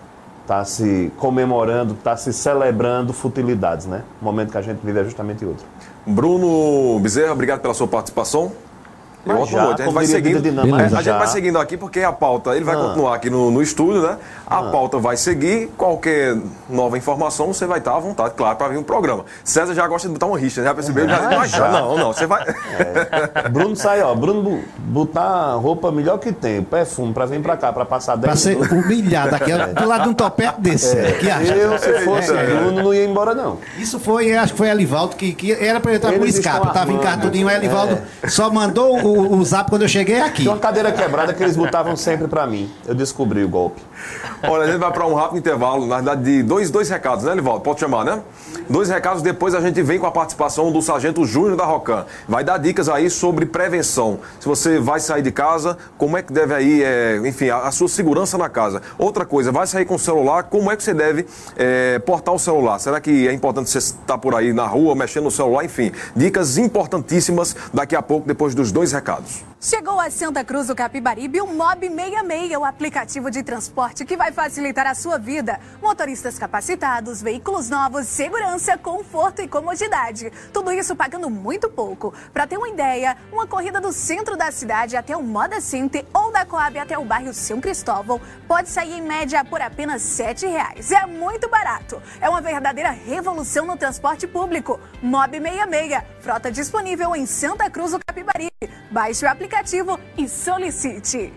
comemorando, se celebrando futilidades, né? O momento que a gente vive é justamente outro. Bruno Bezerra, obrigado pela sua participação. Ótima noite. A gente vai seguindo. A gente vai seguindo aqui porque a pauta, ele vai continuar aqui no estúdio, né? A pauta vai seguir. Qualquer nova informação, você vai estar à vontade, claro, para vir um programa. César já gosta de botar uma rixa, já percebeu? Não, você vai. Bruno sai, Bruno botar roupa melhor que tem, perfume, para vir para cá, para passar 10 Para ser humilhado aqui, do lado de um topete desse. Eu, se fosse Bruno, não ia embora, não. Isso foi, acho que foi Elivaldo, que era para eu entrar por escape. Eu estava em cartudinho, o Elivaldo só mandou o zap quando eu cheguei aqui. Tem uma cadeira quebrada que eles botavam sempre pra mim. Eu descobri o golpe. Olha, a gente vai para um rápido intervalo, na verdade, de dois recados, né, Livaldo? Pode chamar, né? 2 recados, depois a gente vem com a participação do Sargento Júnior da Rocan. Vai dar dicas aí sobre prevenção. Se você vai sair de casa, como é que deve aí, enfim, a sua segurança na casa. Outra coisa, vai sair com o celular, como é que você deve portar o celular? Será que é importante você estar por aí na rua, mexendo no celular? Enfim, dicas importantíssimas daqui a pouco, depois dos 2 recados. Chegou a Santa Cruz do Capibaribe o Mob 66, o aplicativo de transporte que vai facilitar a sua vida. Motoristas capacitados, veículos novos, segurança, conforto e comodidade. Tudo isso pagando muito pouco. Para ter uma ideia, uma corrida do centro da cidade até o Moda Center ou da Coab até o bairro São Cristóvão pode sair em média por apenas R$ 7,00. É muito barato. É uma verdadeira revolução no transporte público. Mob 66, frota disponível em Santa Cruz do Capibaribe. Baixe o aplicativo e solicite.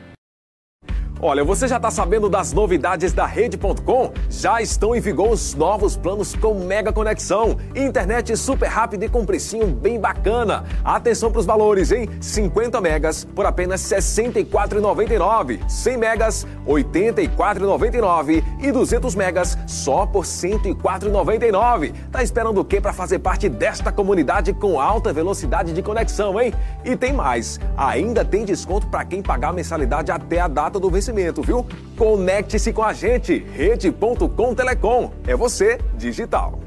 Olha, você já está sabendo das novidades da Rede.com? Já estão em vigor os novos planos com mega conexão, internet super rápida e com precinho bem bacana. Atenção para os valores, hein? 50 megas por apenas R$ 64,99, 100 megas R$ 84,99 e 200 megas só por R$ 104,99. Tá esperando o quê para fazer parte desta comunidade com alta velocidade de conexão, hein? E tem mais, ainda tem desconto para quem pagar a mensalidade até a data do vencimento, viu? Conecte-se com a gente, Rede.com Telecom. É você, digital.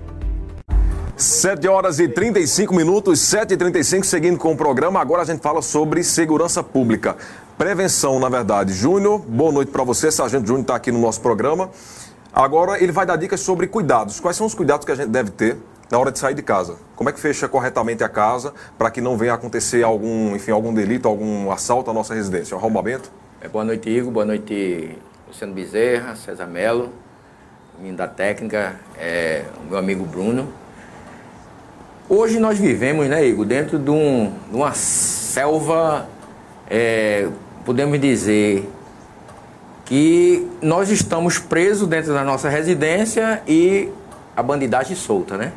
7h35, 7h35, seguindo com o programa. Agora a gente fala sobre segurança pública. Prevenção, na verdade. Júnior, boa noite para você. Sargento Júnior está aqui no nosso programa. Agora ele vai dar dicas sobre cuidados. Quais são os cuidados que a gente deve ter na hora de sair de casa? Como é que fecha corretamente a casa para que não venha acontecer algum delito, algum assalto à nossa residência, um arrombamento? Boa noite, Igor. Boa noite, Luciano Bezerra, César Melo, menino da técnica, o meu amigo Bruno. Hoje nós vivemos, né, Igor, dentro de uma selva, podemos dizer, que nós estamos presos dentro da nossa residência e a bandidagem solta, né?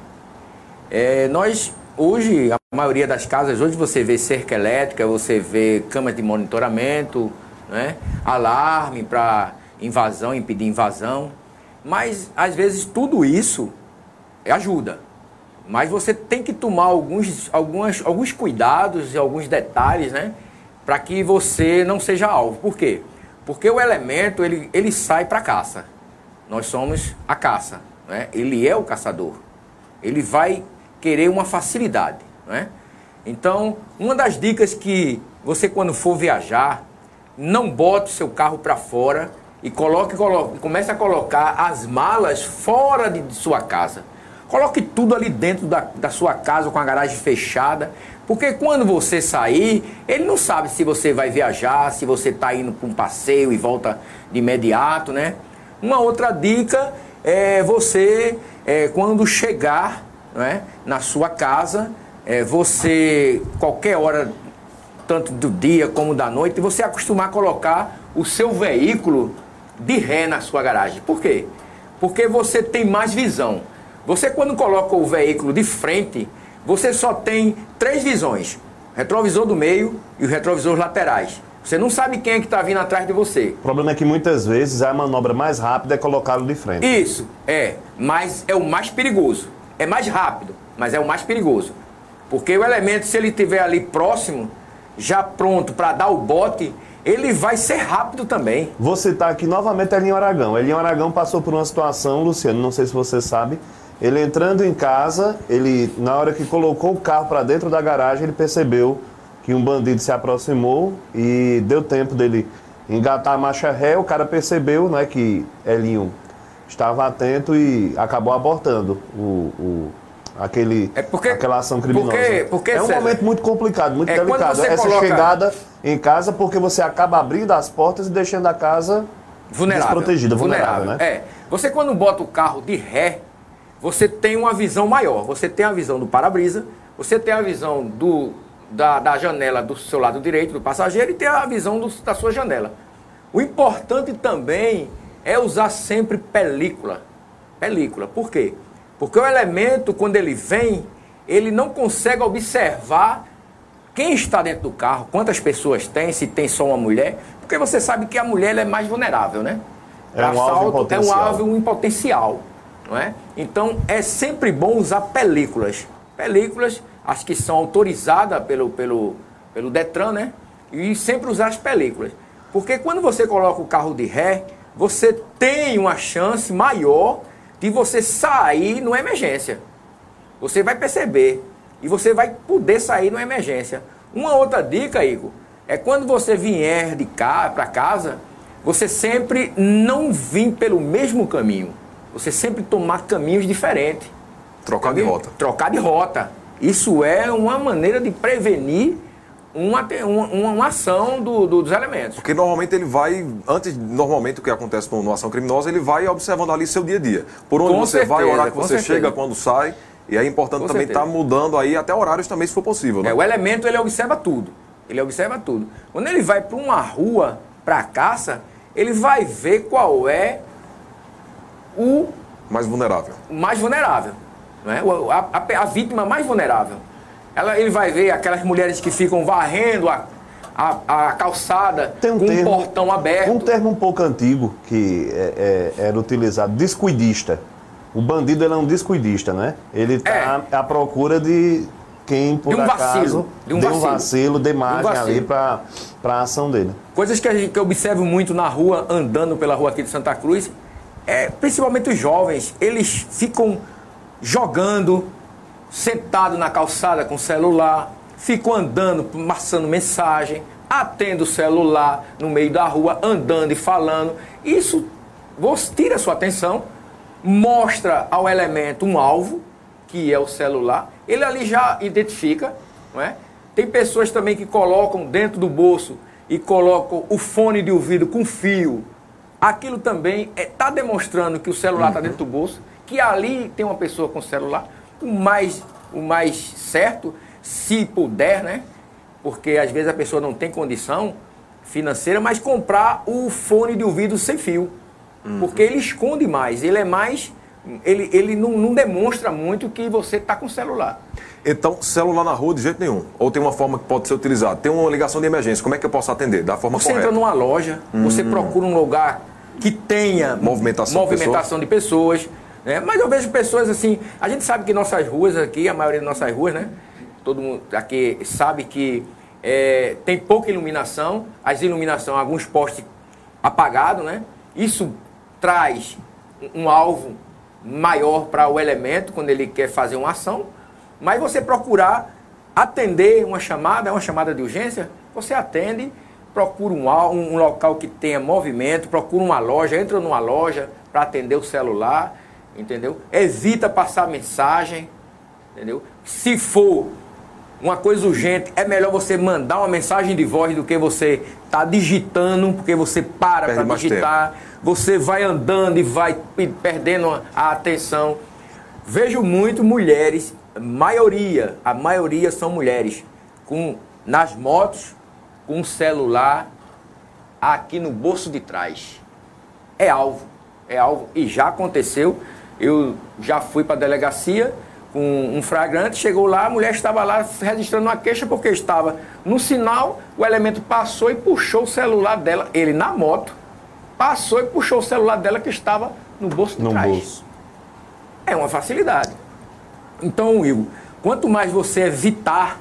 Hoje, a maioria das casas, hoje você vê cerca elétrica, você vê câmeras de monitoramento, né? Alarme para invasão, impedir invasão. Mas, às vezes, tudo isso ajuda. Mas você tem que tomar alguns cuidados e alguns detalhes, né? Para que você não seja alvo. Por quê? Porque o elemento, ele sai para caça. Nós somos a caça, né? Ele é o caçador. Ele vai querer uma facilidade, né? Então, uma das dicas que você, quando for viajar, não bote seu carro para fora e comece a colocar as malas fora de sua casa. Coloque tudo ali dentro da sua casa com a garagem fechada, porque quando você sair, ele não sabe se você vai viajar, se você está indo para um passeio e volta de imediato, né? Uma outra dica é você, quando chegar, né, na sua casa, você, qualquer hora, tanto do dia como da noite, você acostumar a colocar o seu veículo de ré na sua garagem. Por quê? Porque você tem mais visão. Você, quando coloca o veículo de frente, você só tem 3 visões: o retrovisor do meio e os retrovisores laterais. Você não sabe quem é que está vindo atrás de você. O problema é que muitas vezes a manobra mais rápida é colocá-lo de frente. Isso, mas é o mais perigoso. É mais rápido, mas é o mais perigoso. Porque o elemento, se ele estiver ali próximo, já pronto para dar o bote, ele vai ser rápido também. Vou citar aqui novamente Elinho Aragão. Elinho Aragão passou por uma situação, Luciano, não sei se você sabe, ele entrando em casa, ele, na hora que colocou o carro para dentro da garagem, ele percebeu que um bandido se aproximou e deu tempo dele engatar a marcha ré. O cara percebeu, né, que Elinho estava atento e acabou abortando aquela ação criminosa. Porque, é um César, momento muito complicado, muito delicado. Essa chegada em casa, porque você acaba abrindo as portas e deixando a casa desprotegida, vulnerável, né? Você, quando bota o carro de ré, você tem uma visão maior. Você tem a visão do para-brisa, você tem a visão da janela do seu lado direito, do passageiro, e tem a visão da sua janela. O importante também é usar sempre película. Película. Por quê? Porque o elemento, quando ele vem, ele não consegue observar quem está dentro do carro, quantas pessoas tem, se tem só uma mulher, porque você sabe que a mulher ela é mais vulnerável, né? É um alvo em potencial. É um alvo em potencial, não é? Então, é sempre bom usar películas. Películas, as que são autorizadas pelo Detran, né? E sempre usar as películas. Porque quando você coloca o carro de ré, você tem uma chance maior de você sair numa emergência. Você vai perceber. E você vai poder sair numa emergência. Uma outra dica, Igor, é quando você vier de cá para casa, você sempre não vir pelo mesmo caminho. Você sempre tomar caminhos diferentes. Trocar de rota. Trocar de rota. Isso é uma maneira de prevenir uma ação dos elementos. Porque normalmente ele vai, normalmente o que acontece numa ação criminosa, ele vai observando ali seu dia a dia. Por onde você vai, o horário que você chega, quando sai. E é importante também estar mudando aí até horários também, se for possível, né? O elemento, ele observa tudo. Ele observa tudo. Quando ele vai para uma rua, para caça, ele vai ver qual é o mais vulnerável. Mais vulnerável. Não é? A vítima mais vulnerável. Ele vai ver aquelas mulheres que ficam varrendo a calçada com um portão aberto. Um termo um pouco antigo que era utilizado, descuidista. O bandido ele é um descuidista, né? Ele está à procura de quem, por acaso, dê um vacilo, dê margem ali para a ação dele. Coisas que eu observo muito na rua, andando pela rua aqui de Santa Cruz, principalmente os jovens, eles ficam jogando, sentado na calçada com o celular, ficam andando, passando mensagem, atendo o celular no meio da rua, andando e falando. Isso tira a sua atenção, mostra ao elemento um alvo, que é o celular, ele ali já identifica, não é? Tem pessoas também que colocam dentro do bolso e colocam o fone de ouvido com fio. Aquilo também está demonstrando que o celular está dentro do bolso, que ali tem uma pessoa com celular. O mais certo, se puder, né? Porque às vezes a pessoa não tem condição financeira, mas comprar o fone de ouvido sem fio. Porque ele esconde mais, ele é mais... Ele não demonstra muito que você está com celular. Então, celular na rua de jeito nenhum? Ou tem uma forma que pode ser utilizada? Tem uma ligação de emergência, como é que eu posso atender? Da forma correta? Você entra numa loja, você procura um lugar que tenha movimentação de pessoas, né? Mas eu vejo pessoas assim, a gente sabe que nossas ruas aqui, a maioria de nossas ruas, né? Todo mundo aqui sabe que tem pouca iluminação, alguns postes apagados, né? Isso traz um alvo maior para o elemento quando ele quer fazer uma ação, mas você procurar atender uma chamada de urgência, você atende procura um local que tenha movimento, procura uma loja, entra numa loja para atender o celular, entendeu? Evita passar mensagem, entendeu? Se for uma coisa urgente, é melhor você mandar uma mensagem de voz do que você tá digitando, porque você para digitar, você vai andando e vai perdendo a atenção. Vejo muito mulheres, a maioria são mulheres, nas motos, com um celular aqui no bolso de trás. É alvo, e já aconteceu. Eu já fui para a delegacia com um flagrante, chegou lá, a mulher estava lá registrando uma queixa porque estava no sinal, o elemento passou e puxou o celular dela, ele na moto, passou e puxou o celular dela que estava no bolso de trás. É uma facilidade. Então, Igor, quanto mais você evitar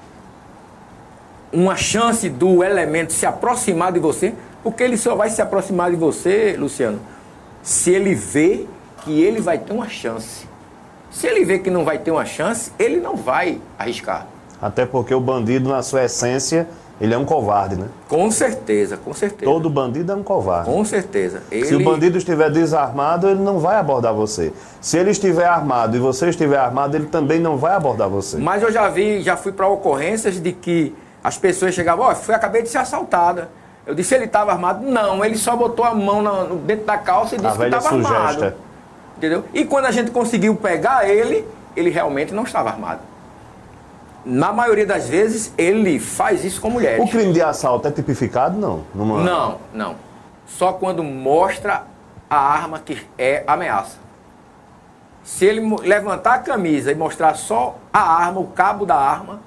uma chance do elemento se aproximar de você, porque ele só vai se aproximar de você, Luciano, se ele vê que ele vai ter uma chance. Se ele vê que não vai ter uma chance, ele não vai arriscar. Até porque o bandido, na sua essência, ele é um covarde, né? Com certeza, com certeza. Todo bandido é um covarde. Com certeza. Se o bandido estiver desarmado, ele não vai abordar você. Se ele estiver armado e você estiver armado, ele também não vai abordar você. Mas eu já fui para ocorrências de que as pessoas chegavam, acabei de ser assaltada. Eu disse, ele estava armado? Não, ele só botou a mão dentro da calça e disse que estava armado. Entendeu? E quando a gente conseguiu pegar ele realmente não estava armado. Na maioria das vezes, ele faz isso com mulheres. O crime de assalto é tipificado? Não. Não. Só quando mostra a arma que é ameaça. Se ele levantar a camisa e mostrar só a arma, o cabo da arma,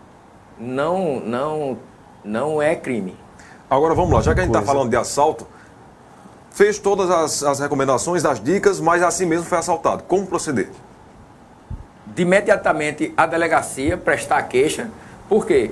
não é crime. Agora vamos lá, já que a gente está falando de assalto, fez todas as recomendações, as dicas, mas assim mesmo foi assaltado. Como proceder? De imediatamente à delegacia, prestar a queixa, porque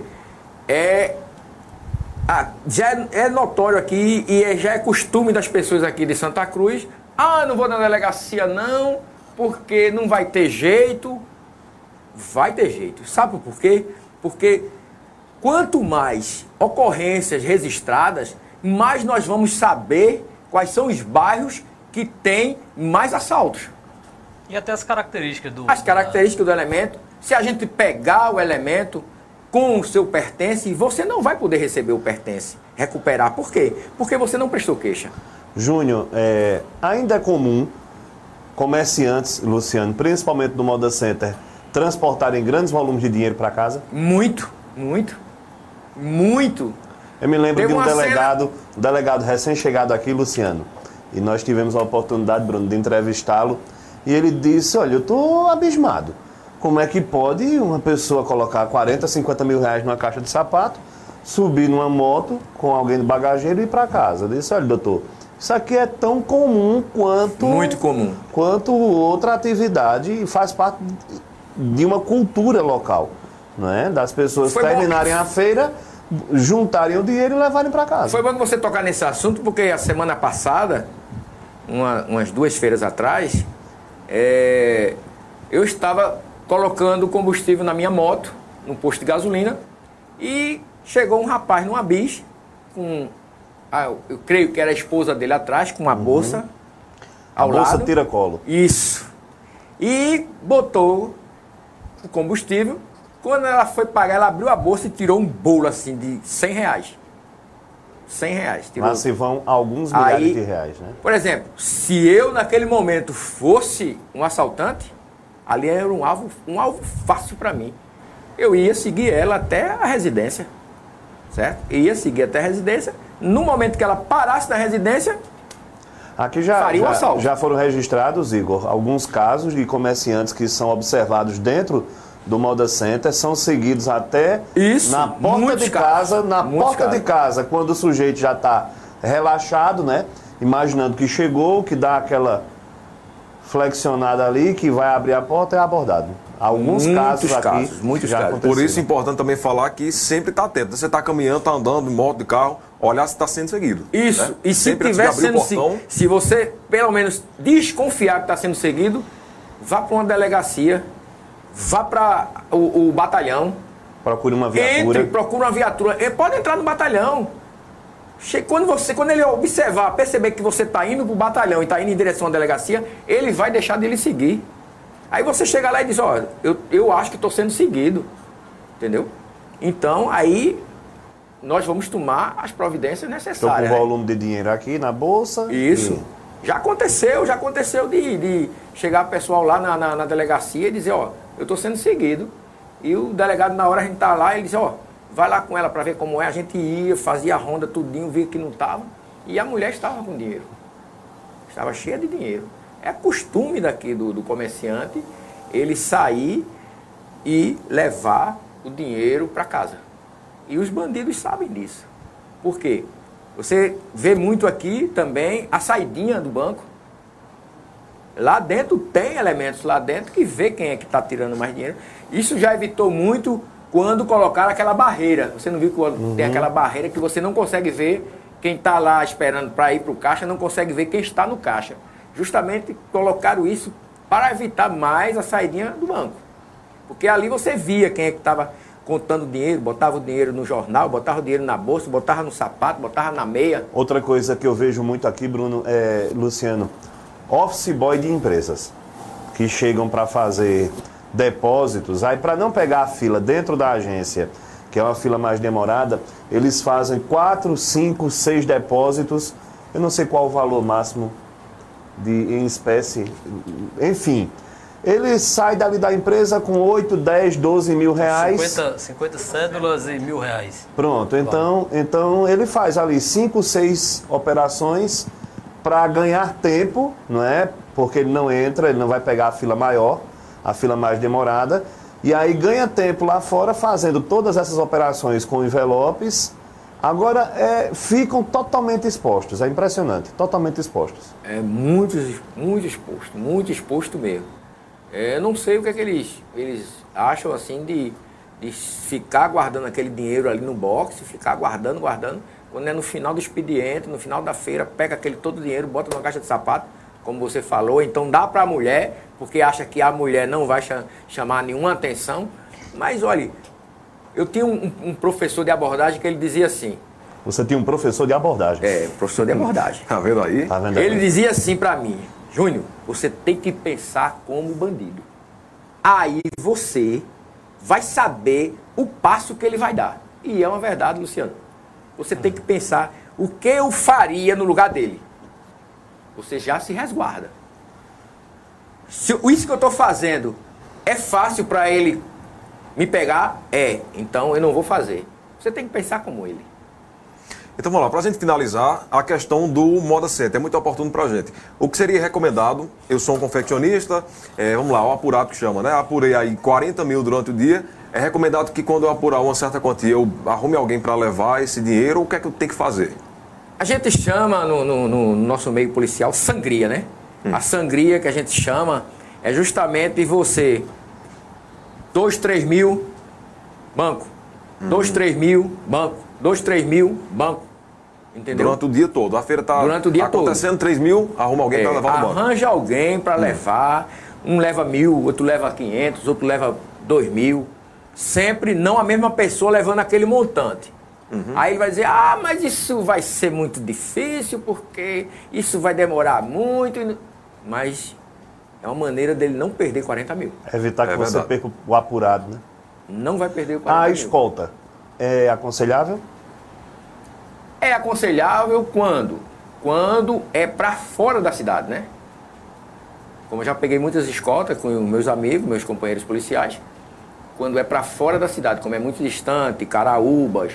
já é notório aqui e já é costume das pessoas aqui de Santa Cruz, não vou na delegacia não, porque não vai ter jeito. Vai ter jeito. Sabe por quê? Porque quanto mais ocorrências registradas, mais nós vamos saber quais são os bairros que têm mais assaltos. E até as características do... As características do elemento. Se a gente pegar o elemento com o seu pertence, você não vai poder receber o pertence, recuperar. Por quê? Porque você não prestou queixa. Júnior, ainda é comum comerciantes, Luciano, principalmente do Moda Center, transportarem grandes volumes de dinheiro para casa? Muito. Eu me lembro de um delegado recém-chegado aqui, Luciano, e nós tivemos a oportunidade, Bruno, de entrevistá-lo, e ele disse, olha, eu estou abismado. Como é que pode uma pessoa colocar 40, 50 mil reais numa caixa de sapato, subir numa moto com alguém do bagageiro e ir para casa? Eu disse, olha, doutor, isso aqui é tão comum quanto... Muito comum. Quanto outra atividade e faz parte de uma cultura local, não é? Das pessoas terminarem a feira, juntarem o dinheiro e levarem para casa. Foi bom você tocar nesse assunto, porque a semana passada, umas 2 feiras atrás, eu estava colocando combustível na minha moto, no posto de gasolina, e chegou um rapaz numa bis, com, eu creio que era a esposa dele atrás, com uma bolsa ao lado. A bolsa tira-colo. Isso. E botou o combustível. Quando ela foi pagar, ela abriu a bolsa e tirou um bolo assim de 100 reais. 100 reais. Tirou. Mas se vão alguns milhares de reais, né? Por exemplo, se eu naquele momento fosse um assaltante, ali era um alvo fácil para mim. Eu ia seguir ela até a residência, certo? Eu ia seguir até a residência. No momento que ela parasse na residência, aqui faria um assalto. Já foram registrados, Igor, alguns casos de comerciantes que são observados dentro do Moda Center, são seguidos até na porta de casa, de casa, quando o sujeito já está relaxado, né? Imaginando que chegou, que dá aquela flexionada ali, que vai abrir a porta, é abordado. Alguns casos aqui já aconteceram. Por isso é importante também falar que sempre está atento. Você está caminhando, está andando de moto, de carro, olhar se está sendo seguido. Isso. Né? E se tiver sendo seguido, se você pelo menos desconfiar que está sendo seguido, vá para uma delegacia, vá para o batalhão. Procure uma viatura. Procure uma viatura. Ele pode entrar no batalhão. Quando ele observar, perceber que você está indo para o batalhão e está indo em direção à delegacia, ele vai deixar de lhe seguir. Aí você chega lá e diz, ó, eu acho que estou sendo seguido. Entendeu? Então, aí nós vamos tomar as providências necessárias. Estou com volume de dinheiro aqui na bolsa. Isso. Já aconteceu de chegar o pessoal lá na delegacia e dizer, ó, eu estou sendo seguido. E o delegado, na hora a gente tá lá, ele diz, ó, vai lá com ela para ver como é. A gente ia, fazia a ronda, tudinho, via que não estava. E a mulher estava com dinheiro. Estava cheia de dinheiro. É costume daqui do comerciante ele sair e levar o dinheiro para casa. E os bandidos sabem disso. Por quê? Você vê muito aqui também a saidinha do banco. Lá dentro tem elementos lá dentro que vê quem é que está tirando mais dinheiro. Isso já evitou muito quando colocaram aquela barreira. Você não viu quando tem aquela barreira que você não consegue ver quem está lá esperando para ir para o caixa, não consegue ver quem está no caixa. Justamente colocaram isso para evitar mais a saidinha do banco. Porque ali você via quem é que estava contando dinheiro, botava o dinheiro no jornal, botava o dinheiro na bolsa, botava no sapato, botava na meia. Outra coisa que eu vejo muito aqui, Bruno, Luciano, office boy de empresas que chegam para fazer depósitos, aí para não pegar a fila dentro da agência, que é uma fila mais demorada, eles fazem 4, 5, 6 depósitos, eu não sei qual o valor máximo em espécie, enfim. Ele sai dali da empresa com 8, 10, 12 mil reais. 50 cédulas e R$1.000. Pronto, então ele faz ali 5, 6 operações para ganhar tempo, não é? Porque ele não entra, ele não vai pegar a fila maior, a fila mais demorada, e aí ganha tempo lá fora fazendo todas essas operações com envelopes. Agora ficam totalmente expostos, é impressionante, totalmente expostos. É muito exposto mesmo. Eu não sei o que é que eles acham assim de ficar guardando aquele dinheiro ali no box, ficar guardando, quando é no final do expediente, no final da feira, pega aquele todo o dinheiro, bota numa caixa de sapato, como você falou, então dá para a mulher, porque acha que a mulher não vai chamar nenhuma atenção. Mas olha, eu tinha um professor de abordagem que ele dizia assim... Você tinha um professor de abordagem? Professor de abordagem. Tá vendo aí? Tá vendo aí? Ele dizia assim para mim, Júnior, você tem que pensar como bandido. Aí você vai saber o passo que ele vai dar. E é uma verdade, Luciano. Você tem que pensar o que eu faria no lugar dele. Você já se resguarda. Isso que eu estou fazendo é fácil para ele me pegar? Então eu não vou fazer. Você tem que pensar como ele. Então vamos lá, para a gente finalizar, a questão do Moda Center é muito oportuno para a gente. O que seria recomendado? Eu sou um confeccionista, vamos lá, o apurado que chama, né? Apurei aí 40 mil durante o dia. É recomendado que quando eu apurar uma certa quantia, eu arrume alguém para levar esse dinheiro, ou o que é que eu tenho que fazer? A gente chama no nosso meio policial sangria, né? A sangria que a gente chama é justamente você, 2, 3 mil, banco, 2, 3 mil, banco, 2, 3 mil, banco. Entendeu? Durante o dia todo. A feira está acontecendo 3 mil, arruma alguém para levar no banco. Arranja alguém para levar. Um leva 1.000, outro leva 500, outro leva 2.000. Sempre não a mesma pessoa levando aquele montante. Aí ele vai dizer, mas isso vai ser muito difícil, porque isso vai demorar muito. Mas é uma maneira dele não perder 40 mil. Evitar que você perca o apurado, né? Não vai perder o 40 mil. A escolta é aconselhável? É aconselhável quando é para fora da cidade, né? Como eu já peguei muitas escoltas com meus amigos, meus companheiros policiais, quando é para fora da cidade, como é muito distante, Caraúbas,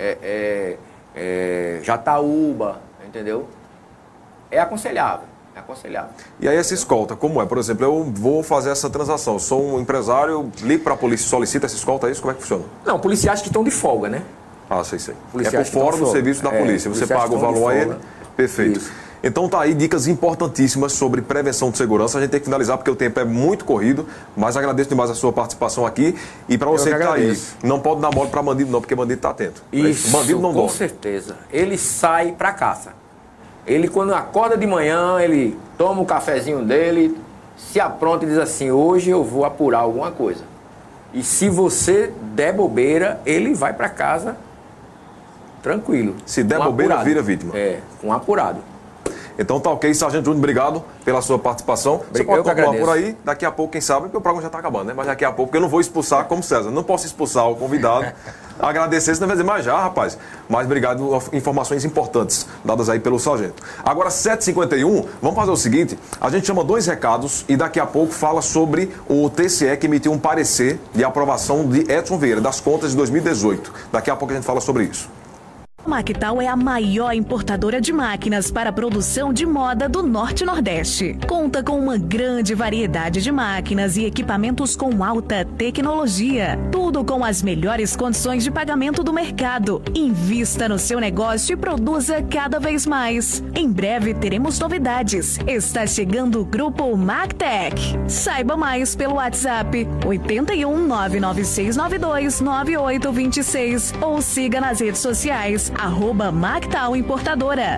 Jataúba, entendeu? É aconselhável. E aí essa escolta, como é? Por exemplo, eu vou fazer essa transação, sou um empresário, ligo para a polícia, solicita essa escolta, é isso? Como é que funciona? Não, policiais que estão de folga, né? Sei. Policiais é por fora do serviço da polícia, você paga o valor a ele. Perfeito. Isso. Então tá aí dicas importantíssimas sobre prevenção de segurança. A gente tem que finalizar porque o tempo é muito corrido, mas agradeço demais a sua participação aqui. E para você que está aí, não pode dar mole para bandido não, porque bandido está atento. Isso, bandido não dorme. Com certeza. Ele sai para caça. Ele quando acorda de manhã, ele toma o cafezinho dele, se apronta e diz assim, hoje eu vou apurar alguma coisa. E se você der bobeira, ele vai para casa Tranquilo. Se der bobeira, vira vítima. Com apurado. Então tá ok, Sargento Júnior, obrigado pela sua participação. Você pode continuar por aí, daqui a pouco, quem sabe, porque o programa já está acabando, né? Mas daqui a pouco, porque eu não vou expulsar como César. Não posso expulsar o convidado. Agradecer, senão vai dizer, mas já, rapaz. Mas obrigado, informações importantes dadas aí pelo Sargento. Agora, 7h51, vamos fazer o seguinte, a gente chama 2 recados e daqui a pouco fala sobre o TCE que emitiu um parecer de aprovação de Edson Vieira, das contas de 2018. Daqui a pouco a gente fala sobre isso. Mactal é a maior importadora de máquinas para a produção de moda do Norte e Nordeste. Conta com uma grande variedade de máquinas e equipamentos com alta tecnologia. Tudo com as melhores condições de pagamento do mercado. Invista no seu negócio e produza cada vez mais. Em breve teremos novidades. Está chegando o Grupo Mactec. Saiba mais pelo WhatsApp 81 99692 9826 ou siga nas redes sociais @Mactal Importadora.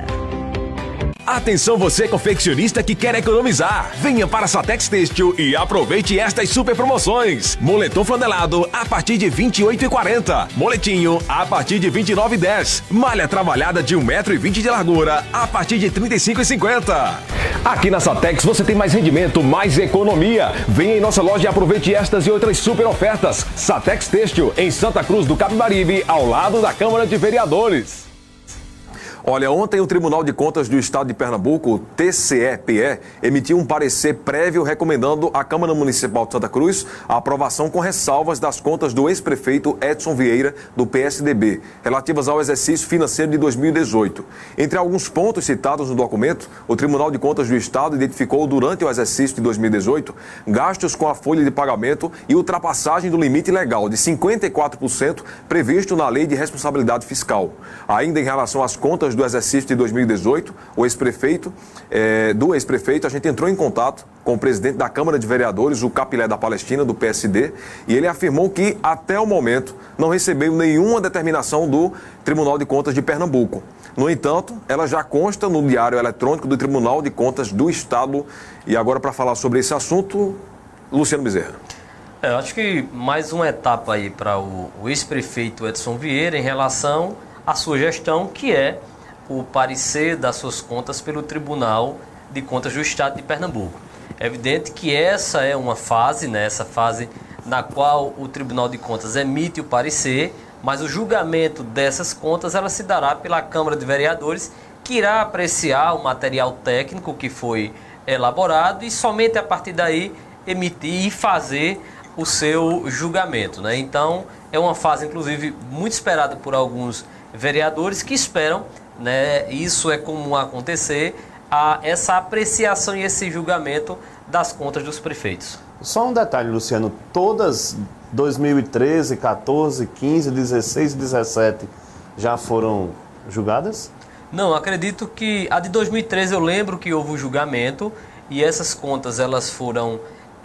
Atenção você confeccionista que quer economizar. Venha para a Satex Têxtil e aproveite estas super promoções. Moletom flanelado a partir de R$ 28,40. Moletinho a partir de R$ 29,10. Malha trabalhada de 1,20 m de largura a partir de R$ 35,50. Aqui na Satex você tem mais rendimento, mais economia. Venha em nossa loja e aproveite estas e outras super ofertas. Satex Têxtil em Santa Cruz do Capibaribe, ao lado da Câmara de Vereadores. Olha, ontem o Tribunal de Contas do Estado de Pernambuco, o TCE-PE, emitiu um parecer prévio recomendando à Câmara Municipal de Santa Cruz a aprovação com ressalvas das contas do ex-prefeito Edson Vieira, do PSDB, relativas ao exercício financeiro de 2018. Entre alguns pontos citados no documento, o Tribunal de Contas do Estado identificou durante o exercício de 2018 gastos com a folha de pagamento e ultrapassagem do limite legal de 54% previsto na Lei de Responsabilidade Fiscal. Ainda em relação às contas do exercício de 2018, do ex-prefeito, a gente entrou em contato com o presidente da Câmara de Vereadores, o Capilé da Palestina, do PSD, e ele afirmou que, até o momento, não recebeu nenhuma determinação do Tribunal de Contas de Pernambuco. No entanto, ela já consta no Diário Eletrônico do Tribunal de Contas do Estado. E agora, para falar sobre esse assunto, Luciano Bezerra. Eu acho que mais uma etapa aí para o ex-prefeito Edson Vieira em relação à sua gestão, que é o parecer das suas contas pelo Tribunal de Contas do Estado de Pernambuco. É evidente que essa é uma fase, né, essa fase na qual o Tribunal de Contas emite o parecer, mas o julgamento dessas contas ela se dará pela Câmara de Vereadores, que irá apreciar o material técnico que foi elaborado e somente a partir daí emitir e fazer o seu julgamento, né? Então, é uma fase, inclusive, muito esperada por alguns vereadores que esperam, né, isso é comum acontecer, essa apreciação e esse julgamento das contas dos prefeitos. Só um detalhe, Luciano, todas 2013, 14, 15, 16 e 17 já foram julgadas? Não, acredito que a de 2013 eu lembro que houve um julgamento e essas contas elas foram...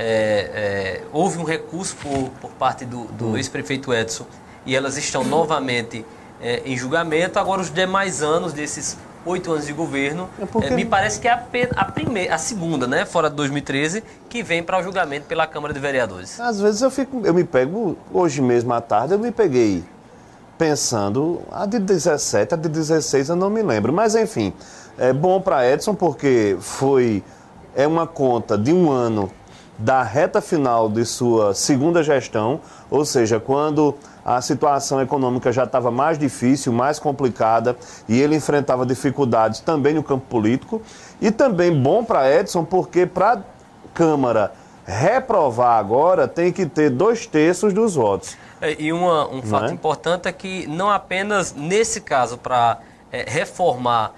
houve um recurso por parte do ex-prefeito Edson e elas estão novamente em julgamento. Agora os demais anos desses 8 anos de governo, me parece que é a segunda, né, fora de 2013, que vem para o julgamento pela Câmara de Vereadores. Às vezes eu me pego, hoje mesmo à tarde, eu me peguei pensando, a de 17, a de 16 eu não me lembro, mas enfim, é bom para Edson porque é uma conta de um ano da reta final de sua segunda gestão, ou seja, quando a situação econômica já estava mais difícil, mais complicada, e ele enfrentava dificuldades também no campo político. E também bom para Edson, porque para a Câmara reprovar agora, tem que ter 2/3 dos votos. E um fato importante é que não apenas nesse caso para reformar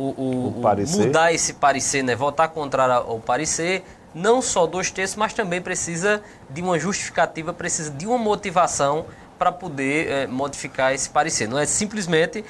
mudar esse parecer, né, votar contrário ao parecer, não só 2/3, mas também precisa de uma justificativa, precisa de uma motivação para poder modificar esse parecer. Não é simplesmente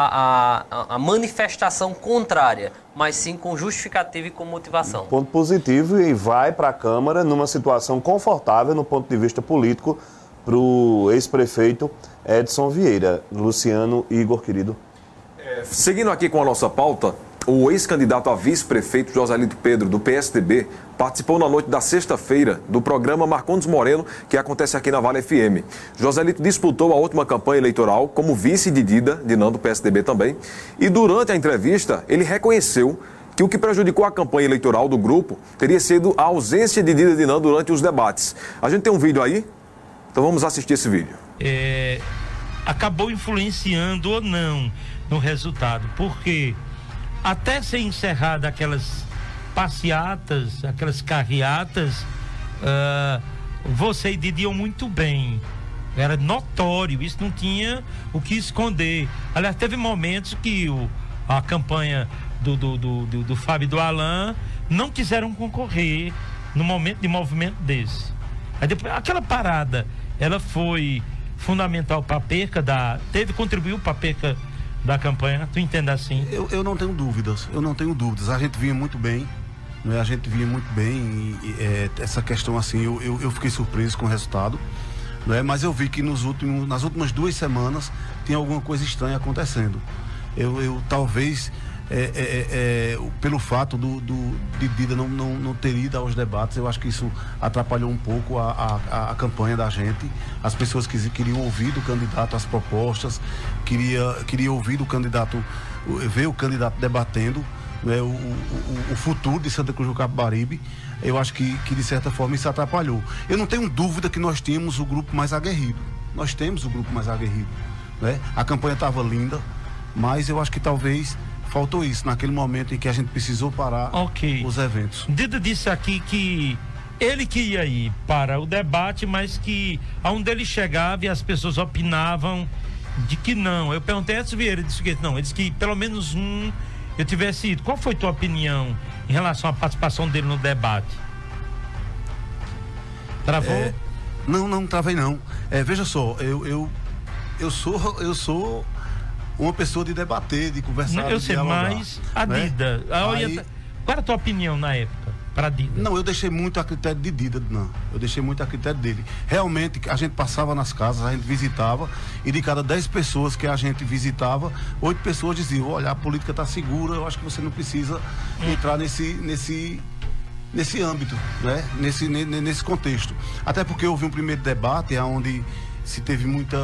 a manifestação contrária, mas sim com justificativa e com motivação. Ponto positivo, e vai para a Câmara numa situação confortável no ponto de vista político para o ex-prefeito Edson Vieira. Luciano, Igor, querido. Seguindo aqui com a nossa pauta, o ex-candidato a vice-prefeito Joselito Pedro, do PSDB, participou na noite da sexta-feira do programa Marcondes Moreno, que acontece aqui na Vale FM. Joselito disputou a última campanha eleitoral como vice de Dida, de Nando, do PSDB também, e durante a entrevista ele reconheceu que o que prejudicou a campanha eleitoral do grupo teria sido a ausência de Dida de Nando durante os debates. A gente tem um vídeo aí? Então vamos assistir esse vídeo. Acabou influenciando ou não no resultado, porque até ser encerrada aquelas passeatas, aquelas carreatas, você e Didi iam muito bem. Era notório, isso não tinha o que esconder. Aliás, teve momentos que a campanha do Fábio e do Alain não quiseram concorrer no momento de movimento desse. Aí depois, aquela parada, ela foi fundamental para a perca contribuiu para a perca da campanha. Tu entende assim? Eu não tenho dúvidas, a gente vinha muito bem, né? E essa questão assim, eu fiquei surpreso com o resultado, né? Mas eu vi que nas últimas 2 semanas tem alguma coisa estranha acontecendo. Eu talvez pelo fato de Dida não ter ido aos debates, eu acho que isso atrapalhou um pouco a campanha da gente. As pessoas queriam ouvir do candidato as propostas, queria ouvir do candidato, ver o candidato debatendo, né, o futuro de Santa Cruz do Capibaribe. Eu acho que de certa forma isso atrapalhou. Eu não tenho dúvida que nós tínhamos o grupo mais aguerrido. Né? A campanha estava linda, mas eu acho que talvez faltou isso naquele momento em que a gente precisou parar os eventos. Dida disse aqui que ele queria ir para o debate, mas que aonde ele chegava e as pessoas opinavam de que não. Eu perguntei a Edson Vieira, ele disse que não. Ele disse que pelo menos eu tivesse ido. Qual foi tua opinião em relação à participação dele no debate? Travou? Não travei não. Veja só, eu sou uma pessoa de debater, de conversar, eu sei, mas a Dida, qual era a tua opinião na época para Dida? Não, eu deixei muito a critério de Dida, eu deixei muito a critério dele. Realmente, a gente passava nas casas, a gente visitava, e de cada 10 pessoas que a gente visitava, 8 pessoas diziam: olha, a política está segura, eu acho que você não precisa entrar nesse âmbito, né? Nesse contexto. Até porque houve um primeiro debate onde se teve muita...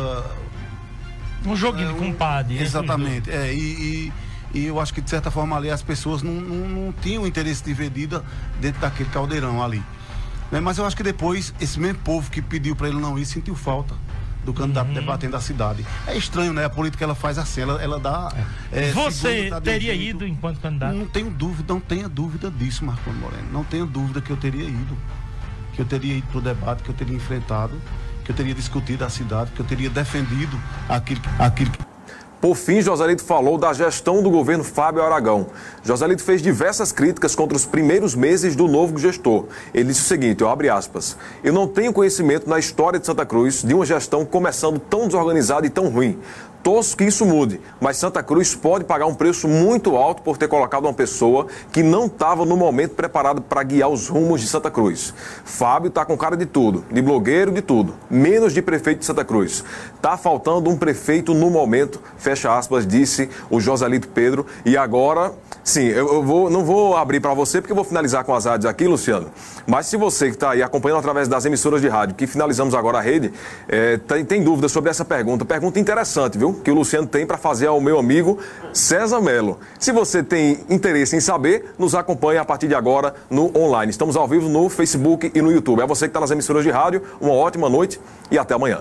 Um joguinho de compadre. Exatamente. E eu acho que de certa forma ali as pessoas não tinham interesse de ver Dida dentro daquele caldeirão ali. Né? Mas eu acho que depois esse mesmo povo que pediu para ele não ir sentiu falta do candidato debatendo a cidade. É estranho, né? A política ela faz assim, ela dá... Você teria ido enquanto candidato? Não tenho dúvida disso, Marcondes Moreno. Não tenho dúvida que eu teria ido. Que eu teria ido para o debate, que eu teria enfrentado, que eu teria discutido a cidade, que eu teria defendido aquilo que... Por fim, Joselito falou da gestão do governo Fábio Aragão. Joselito fez diversas críticas contra os primeiros meses do novo gestor. Ele disse o seguinte, abre aspas: eu não tenho conhecimento na história de Santa Cruz de uma gestão começando tão desorganizada e tão ruim. Torço que isso mude, mas Santa Cruz pode pagar um preço muito alto por ter colocado uma pessoa que não estava no momento preparada para guiar os rumos de Santa Cruz. Fábio está com cara de tudo, de blogueiro, de tudo, menos de prefeito de Santa Cruz. Está faltando um prefeito no momento, fecha aspas, disse o Joselito Pedro. E agora, sim, não vou abrir para você porque eu vou finalizar com as rádios aqui, Luciano. Mas se você que está aí acompanhando através das emissoras de rádio, que finalizamos agora a rede, tem dúvida sobre essa pergunta interessante, viu? Que o Luciano tem para fazer ao meu amigo César Melo. Se você tem interesse em saber, nos acompanhe a partir de agora no online. Estamos ao vivo no Facebook e no YouTube. É você que está nas emissoras de rádio, uma ótima noite e até amanhã.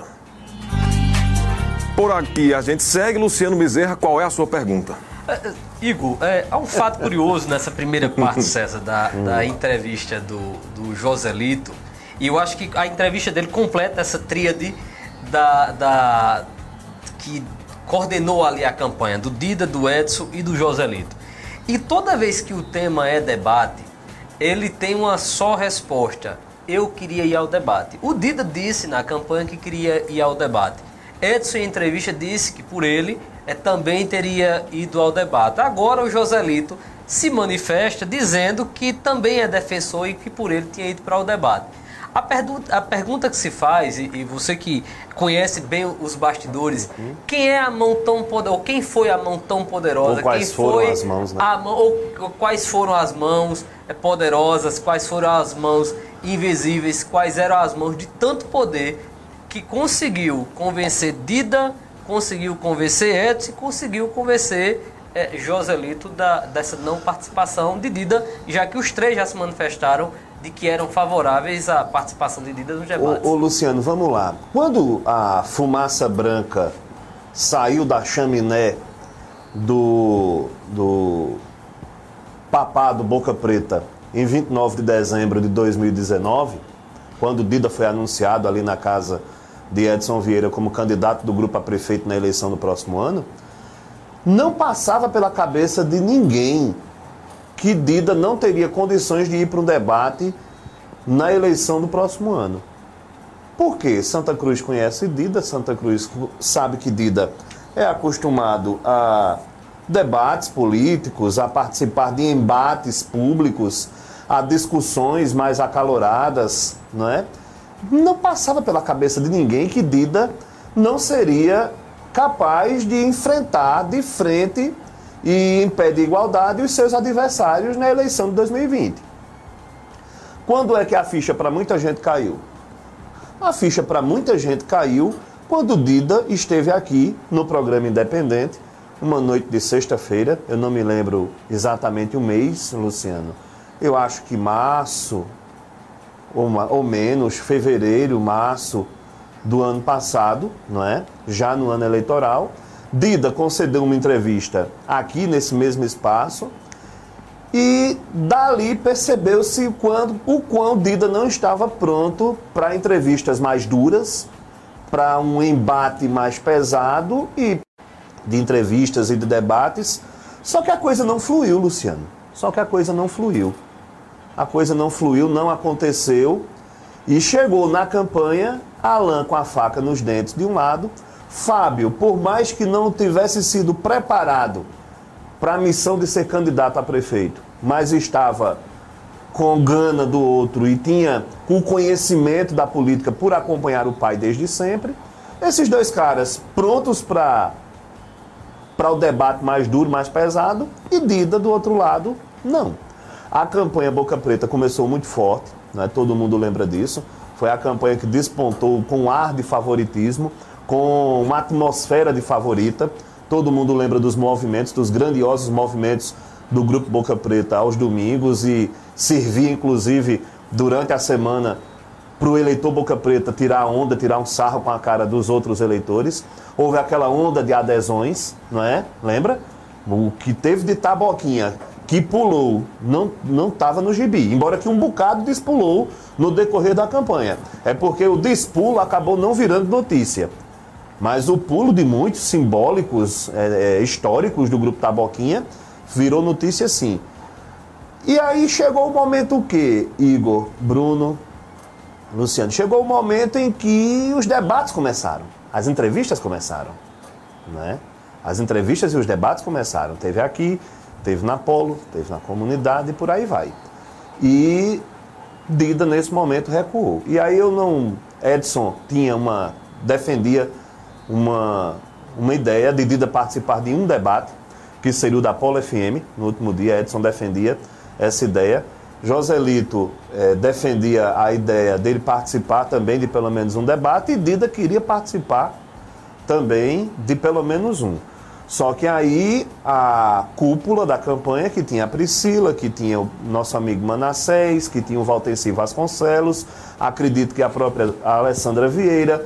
Por aqui a gente segue. Luciano Bezerra, qual é a sua pergunta? Igor, há um fato curioso nessa primeira parte, César, da entrevista do Joselito, e eu acho que a entrevista dele completa essa tríade que coordenou ali a campanha, do Dida, do Edson e do Joselito. E toda vez que o tema é debate, ele tem uma só resposta: eu queria ir ao debate. O Dida disse na campanha que queria ir ao debate. Edson, em entrevista, disse que por ele também teria ido ao debate. Agora o Joselito se manifesta dizendo que também é defensor e que por ele tinha ido para o debate. A pergunta que se faz, e você que conhece bem os bastidores, quem é a mão tão poderosa, ou quem foi a mão tão poderosa? Ou quais foram as mãos, né? Ou quais foram as mãos poderosas, quais foram as mãos invisíveis, quais eram as mãos de tanto poder que conseguiu convencer Dida, conseguiu convencer Edson e conseguiu convencer Joselito dessa não participação de Dida, já que os três já se manifestaram de que eram favoráveis à participação de Dida nos debates. Ô Luciano, vamos lá. Quando a fumaça branca saiu da chaminé do papado Boca Preta em 29 de dezembro de 2019, quando Dida foi anunciado ali na casa de Edson Vieira como candidato do grupo a prefeito na eleição do próximo ano, não passava pela cabeça de ninguém que Dida não teria condições de ir para um debate na eleição do próximo ano. Por quê? Santa Cruz conhece Dida, Santa Cruz sabe que Dida é acostumado a debates políticos, a participar de embates públicos, a discussões mais acaloradas, não é? Não passava pela cabeça de ninguém que Dida não seria capaz de enfrentar de frente e em pé de igualdade os seus adversários na eleição de 2020. Quando é que a ficha para muita gente caiu? A ficha para muita gente caiu quando Dida esteve aqui no programa Independente, uma noite de sexta-feira, eu não me lembro exatamente o mês, Luciano, eu acho que março, ou menos, fevereiro, março do ano passado, não é? Já no ano eleitoral, Dida concedeu uma entrevista aqui nesse mesmo espaço e dali percebeu-se o quão Dida não estava pronto para entrevistas mais duras, para um embate mais pesado e de entrevistas e de debates. Só que a coisa não fluiu, Luciano. Só que a coisa não fluiu. A coisa não fluiu, não aconteceu e chegou na campanha Alain com a faca nos dentes de um lado, Fábio, por mais que não tivesse sido preparado para a missão de ser candidato a prefeito, mas estava com gana do outro e tinha o conhecimento da política por acompanhar o pai desde sempre, esses dois caras prontos para o debate mais duro, mais pesado, e Dida do outro lado, não. A campanha Boca Preta começou muito forte, né? Todo mundo lembra disso. Foi a campanha que despontou com um ar de favoritismo, com uma atmosfera de favorita. Todo mundo lembra dos movimentos, dos grandiosos movimentos do Grupo Boca Preta aos domingos e servia, inclusive, durante a semana para o eleitor Boca Preta tirar onda, tirar um sarro com a cara dos outros eleitores. Houve aquela onda de adesões, não é? Lembra? O que teve de Taboquinha, que pulou, não estava no gibi, embora que um bocado despulou no decorrer da campanha. É porque o despulo acabou não virando notícia. Mas o pulo de muitos simbólicos, históricos do Grupo Taboquinha, virou notícia sim. E aí chegou o momento o quê, Igor, Bruno, Luciano? Chegou o momento em que os debates começaram, as entrevistas começaram, né? As entrevistas e os debates começaram. Teve aqui, teve na Polo, teve na Comunidade e por aí vai. E Dida nesse momento recuou. E aí Edson defendia uma ideia de Dida participar de um debate, que seria o da Polo FM. No último dia, Edson defendia essa ideia. Joselito defendia a ideia dele participar também de pelo menos um debate, e Dida queria participar também de pelo menos um. Só que aí a cúpula da campanha, que tinha a Priscila, que tinha o nosso amigo Manassés, que tinha o Valteci Vasconcelos, acredito que a própria Alessandra Vieira,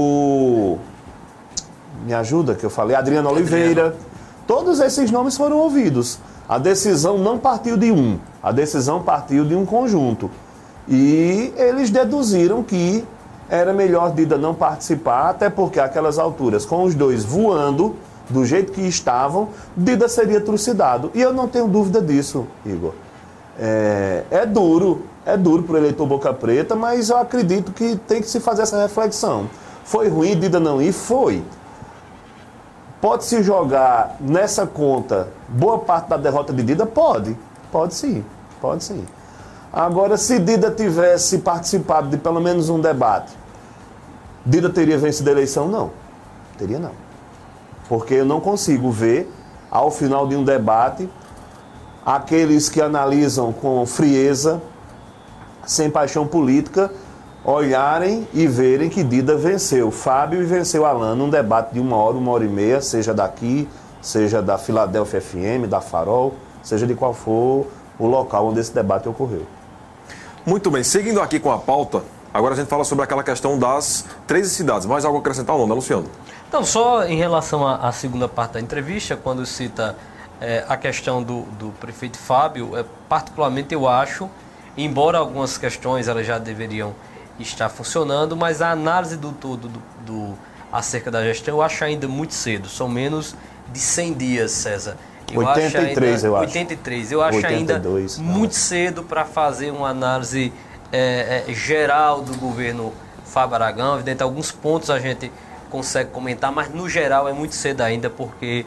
me ajuda que eu falei, Adriana Oliveira, todos esses nomes foram ouvidos. A decisão não partiu de um, a decisão partiu de um conjunto. E eles deduziram que era melhor Dida não participar, até porque àquelas alturas, com os dois voando do jeito que estavam, Dida seria trucidado. E eu não tenho dúvida disso, Igor. É duro para o eleitor Boca Preta, mas eu acredito que tem que se fazer essa reflexão. Foi ruim Dida não ir? Foi. Pode-se jogar nessa conta boa parte da derrota de Dida? Pode sim. Agora, se Dida tivesse participado de pelo menos um debate, Dida teria vencido a eleição? Não. Teria não. Porque eu não consigo ver, ao final de um debate, aqueles que analisam com frieza, sem paixão política, olharem e verem que Dida venceu Fábio e venceu Alan num debate de 1 hora e meia, seja daqui, seja da Filadélfia FM, da Farol, seja de qual for o local onde esse debate ocorreu. Muito bem, seguindo aqui com a pauta, agora a gente fala sobre aquela questão das 13 cidades. Mais algo a acrescentar ou não, né, Luciano? Então, só em relação à segunda parte da entrevista, quando cita a questão do prefeito Fábio, particularmente eu acho, embora algumas questões elas já deveriam estar funcionando, mas a análise do todo acerca da gestão eu acho ainda muito cedo. São menos de 100 dias, César. 83, eu acho. 83. Eu acho 82, ainda muito cedo para fazer uma análise geral do governo Fábio Aragão. Evidente, alguns pontos a gente consegue comentar, mas no geral é muito cedo ainda, porque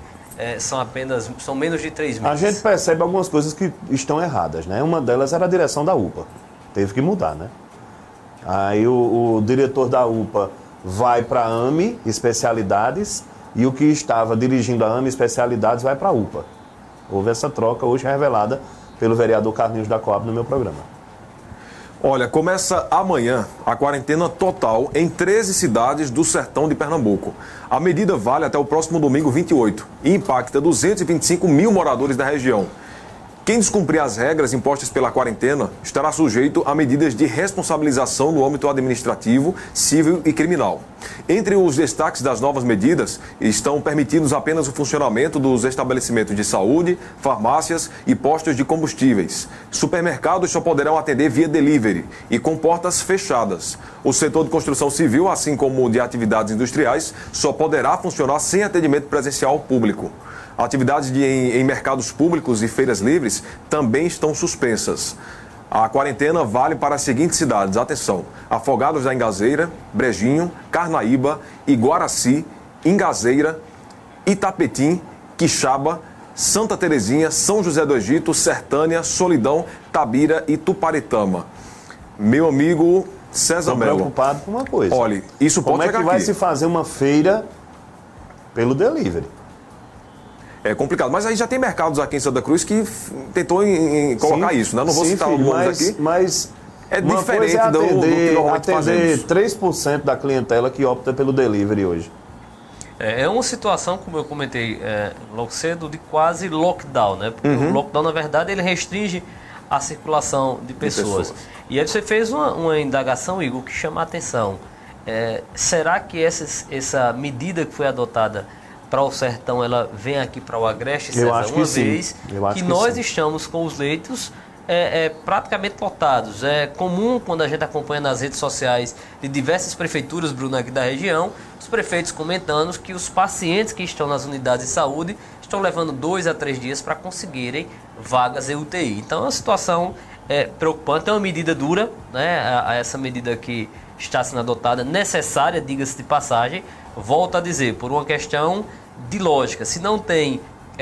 são menos de 3 meses. A gente percebe algumas coisas que estão erradas, né? Uma delas era a direção da UPA. Teve que mudar, né? Aí o diretor da UPA vai para a AME, Especialidades, e o que estava dirigindo a AME Especialidades vai para a UPA. Houve essa troca hoje revelada pelo vereador Carlinhos da Coab no meu programa. Olha, começa amanhã a quarentena total em 13 cidades do sertão de Pernambuco. A medida vale até o próximo domingo 28 e impacta 225 mil moradores da região. Quem descumprir as regras impostas pela quarentena estará sujeito a medidas de responsabilização no âmbito administrativo, civil e criminal. Entre os destaques das novas medidas estão permitidos apenas o funcionamento dos estabelecimentos de saúde, farmácias e postos de combustíveis. Supermercados só poderão atender via delivery e com portas fechadas. O setor de construção civil, assim como o de atividades industriais, só poderá funcionar sem atendimento presencial ao público. Atividades em mercados públicos e feiras livres também estão suspensas. A quarentena vale para as seguintes cidades. Atenção: Afogados da Ingazeira, Brejinho, Carnaíba, Iguaraci, Ingazeira, Itapetim, Quixaba, Santa Terezinha, São José do Egito, Sertânia, Solidão, Tabira e Tuparetama. Meu amigo César Melo. Estou preocupado com uma coisa. Olha, isso pode pegar aqui. Como é que vai se fazer uma feira pelo delivery? É complicado, mas aí já tem mercados aqui em Santa Cruz que tentou colocar isso, né? Não vou citar filho, nomes aqui. Mas é diferente do que normalmente fazemos. 3% da clientela que opta pelo delivery hoje. É uma situação, como eu comentei logo cedo, de quase lockdown, né? Porque o lockdown, na verdade, ele restringe a circulação de pessoas. E aí você fez uma indagação, Igor, que chama a atenção. Será que essa medida que foi adotada para o sertão, ela vem aqui para o Agreste, César, uma vez que nós estamos com os leitos praticamente lotados. É comum, quando a gente acompanha nas redes sociais de diversas prefeituras, Bruno, aqui da região, os prefeitos comentando que os pacientes que estão nas unidades de saúde estão levando 2 a 3 dias para conseguirem vagas em UTI. Então é uma situação preocupante, é uma medida dura, né? Essa medida que está sendo adotada, necessária, diga-se de passagem, volto a dizer, por uma questão de lógica. Se não tem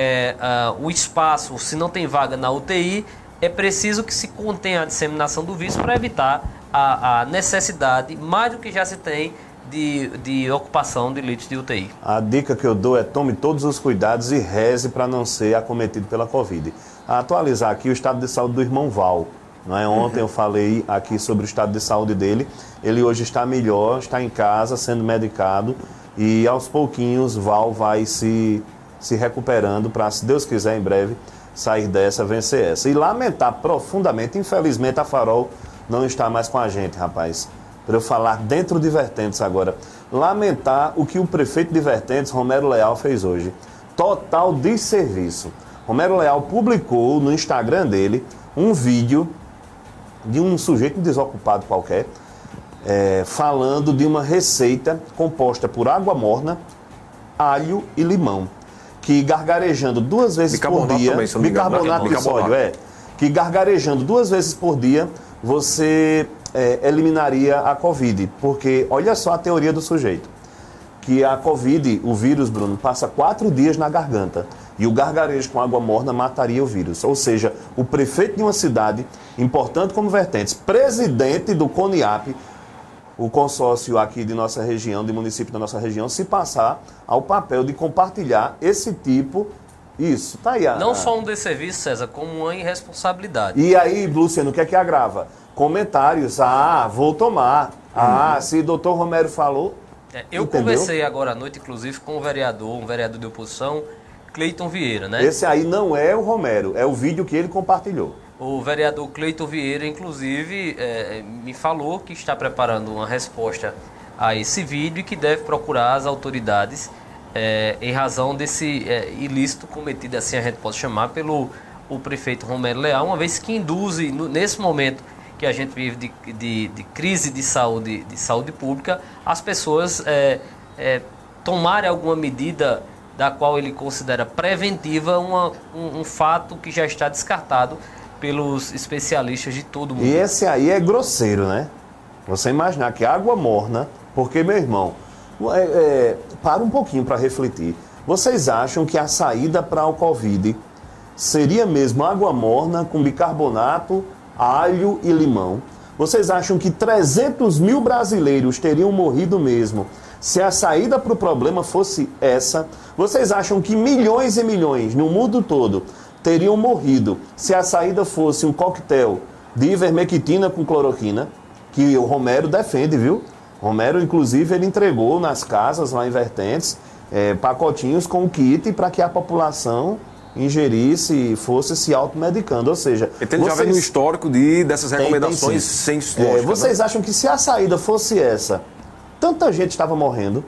o espaço, se não tem vaga na UTI, é preciso que se contenha a disseminação do vírus para evitar a necessidade, mais do que já se tem, de ocupação de leitos de UTI. A dica que eu dou é: tome todos os cuidados e reze para não ser acometido pela Covid. A atualizar aqui o estado de saúde do irmão Val. Não é? Ontem eu falei aqui sobre o estado de saúde dele. Ele hoje está melhor, está em casa, sendo medicado. E aos pouquinhos Val vai se recuperando para, se Deus quiser, em breve, sair dessa, vencer essa. E lamentar profundamente, infelizmente a Farol não está mais com a gente, rapaz. Para eu falar dentro de Vertentes agora. Lamentar o que o prefeito de Vertentes, Romero Leal, fez hoje. Total desserviço. Romero Leal publicou no Instagram dele um vídeo de um sujeito desocupado qualquer, falando de uma receita composta por água morna, alho e limão, que gargarejando 2 vezes por dia, bicarbonato de sódio, que gargarejando 2 vezes por dia, você eliminaria a Covid. Porque olha só a teoria do sujeito, que a Covid, o vírus, Bruno, passa 4 dias na garganta. E o gargarejo com água morna mataria o vírus. Ou seja, o prefeito de uma cidade importante como Vertentes, presidente do CONIAP, o consórcio aqui de nossa região, de município da nossa região, se passar ao papel de compartilhar esse tipo. Isso, tá aí. Não só um desserviço, César, como uma irresponsabilidade. E aí, Luciano, o que é que agrava? Comentários. Vou tomar. Se o doutor Romero falou. Eu conversei agora à noite, inclusive, com um vereador de oposição, Cleiton Vieira, né? Esse aí não é o Romero, é o vídeo que ele compartilhou. O vereador Cleiton Vieira, inclusive, me falou que está preparando uma resposta a esse vídeo e que deve procurar as autoridades em razão desse ilícito cometido, assim a gente pode chamar, pelo o prefeito Romero Leal, uma vez que induz, nesse momento que a gente vive de crise de saúde pública, as pessoas tomarem alguma medida da qual ele considera preventiva, um fato que já está descartado pelos especialistas de todo mundo. E esse aí é grosseiro, né? Você imaginar que água morna, porque, meu irmão, para um pouquinho para refletir. Vocês acham que a saída para o Covid seria mesmo água morna com bicarbonato, alho e limão? Vocês acham que 300 mil brasileiros teriam morrido mesmo se a saída para o problema fosse essa? Vocês acham que milhões e milhões no mundo todo teriam morrido se a saída fosse um coquetel de ivermectina com cloroquina, que o Romero defende, viu? Romero, inclusive, ele entregou nas casas lá em Vertentes pacotinhos com o kit para que a população ingerisse e fosse se automedicando, ou seja... Então ele já vem no histórico dessas recomendações sem lógica. Vocês acham que se a saída fosse essa, tanta gente estava morrendo?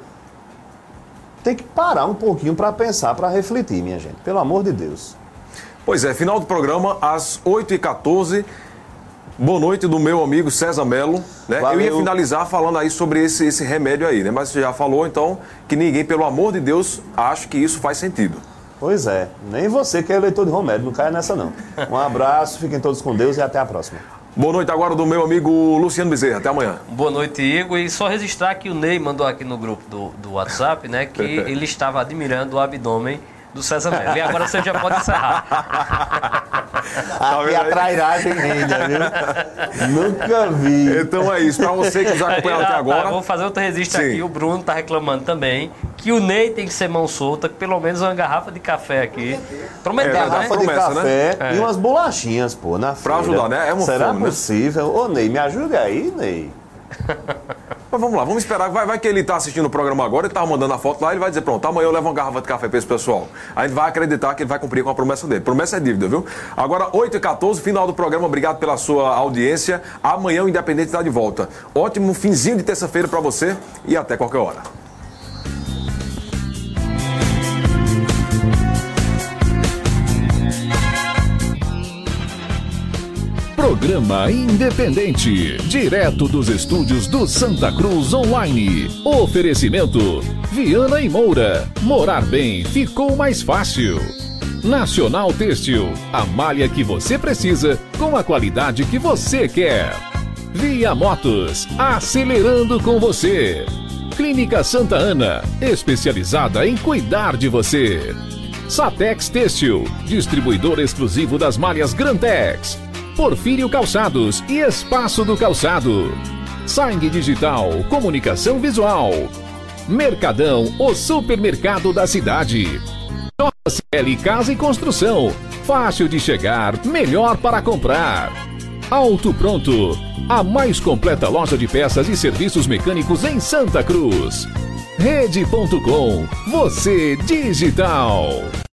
Tem que parar um pouquinho para pensar, para refletir, minha gente, pelo amor de Deus. Pois é, final do programa, às 8h14. Boa noite do meu amigo César Melo. Né? Eu ia finalizar falando aí sobre esse remédio aí, né? Mas você já falou, então, que ninguém, pelo amor de Deus, acha que isso faz sentido. Pois é, nem você que é eleitor de Romero, não caia nessa não. Um abraço, fiquem todos com Deus e até a próxima. Boa noite agora do meu amigo Luciano Bezerra, até amanhã. Boa noite, Igor, e só registrar que o Ney mandou aqui no grupo do WhatsApp, né, que ele estava admirando o abdômen do César Melo. E agora você já pode encerrar. Aqui a trairagem rende, viu? Nunca vi. Então é isso, pra você que nos acompanhou até agora. Vou fazer outro registro aqui. O Bruno tá reclamando também que o Ney tem que ser mão solta, que pelo menos uma garrafa de café aqui. Prometeu, né? Garrafa de café e umas bolachinhas, pô, na feira. Pra ajudar, né? É uma Será fome, possível? Né? Ô, Ney, me ajude aí, Ney. Mas vamos lá, vamos esperar. Vai que ele tá assistindo o programa agora, ele tá mandando a foto lá, ele vai dizer, pronto, amanhã eu levo uma garrafa de café pra esse pessoal. A gente vai acreditar que ele vai cumprir com a promessa dele. Promessa é dívida, viu? Agora, 8h14, final do programa, obrigado pela sua audiência. Amanhã o Independente está de volta. Ótimo finzinho de terça-feira pra você e até qualquer hora. Programa Independente, direto dos estúdios do Santa Cruz Online. Oferecimento: Viana e Moura. Morar bem ficou mais fácil. Nacional Têxtil, a malha que você precisa com a qualidade que você quer. Via Motos, acelerando com você. Clínica Santa Ana, especializada em cuidar de você. Satex Têxtil, distribuidor exclusivo das malhas Grantex. Porfírio Calçados e Espaço do Calçado. Sangue Digital, comunicação visual. Mercadão, o supermercado da cidade. JCL Casa e Construção, fácil de chegar, melhor para comprar. Auto Pronto, a mais completa loja de peças e serviços mecânicos em Santa Cruz. Rede.com, você digital.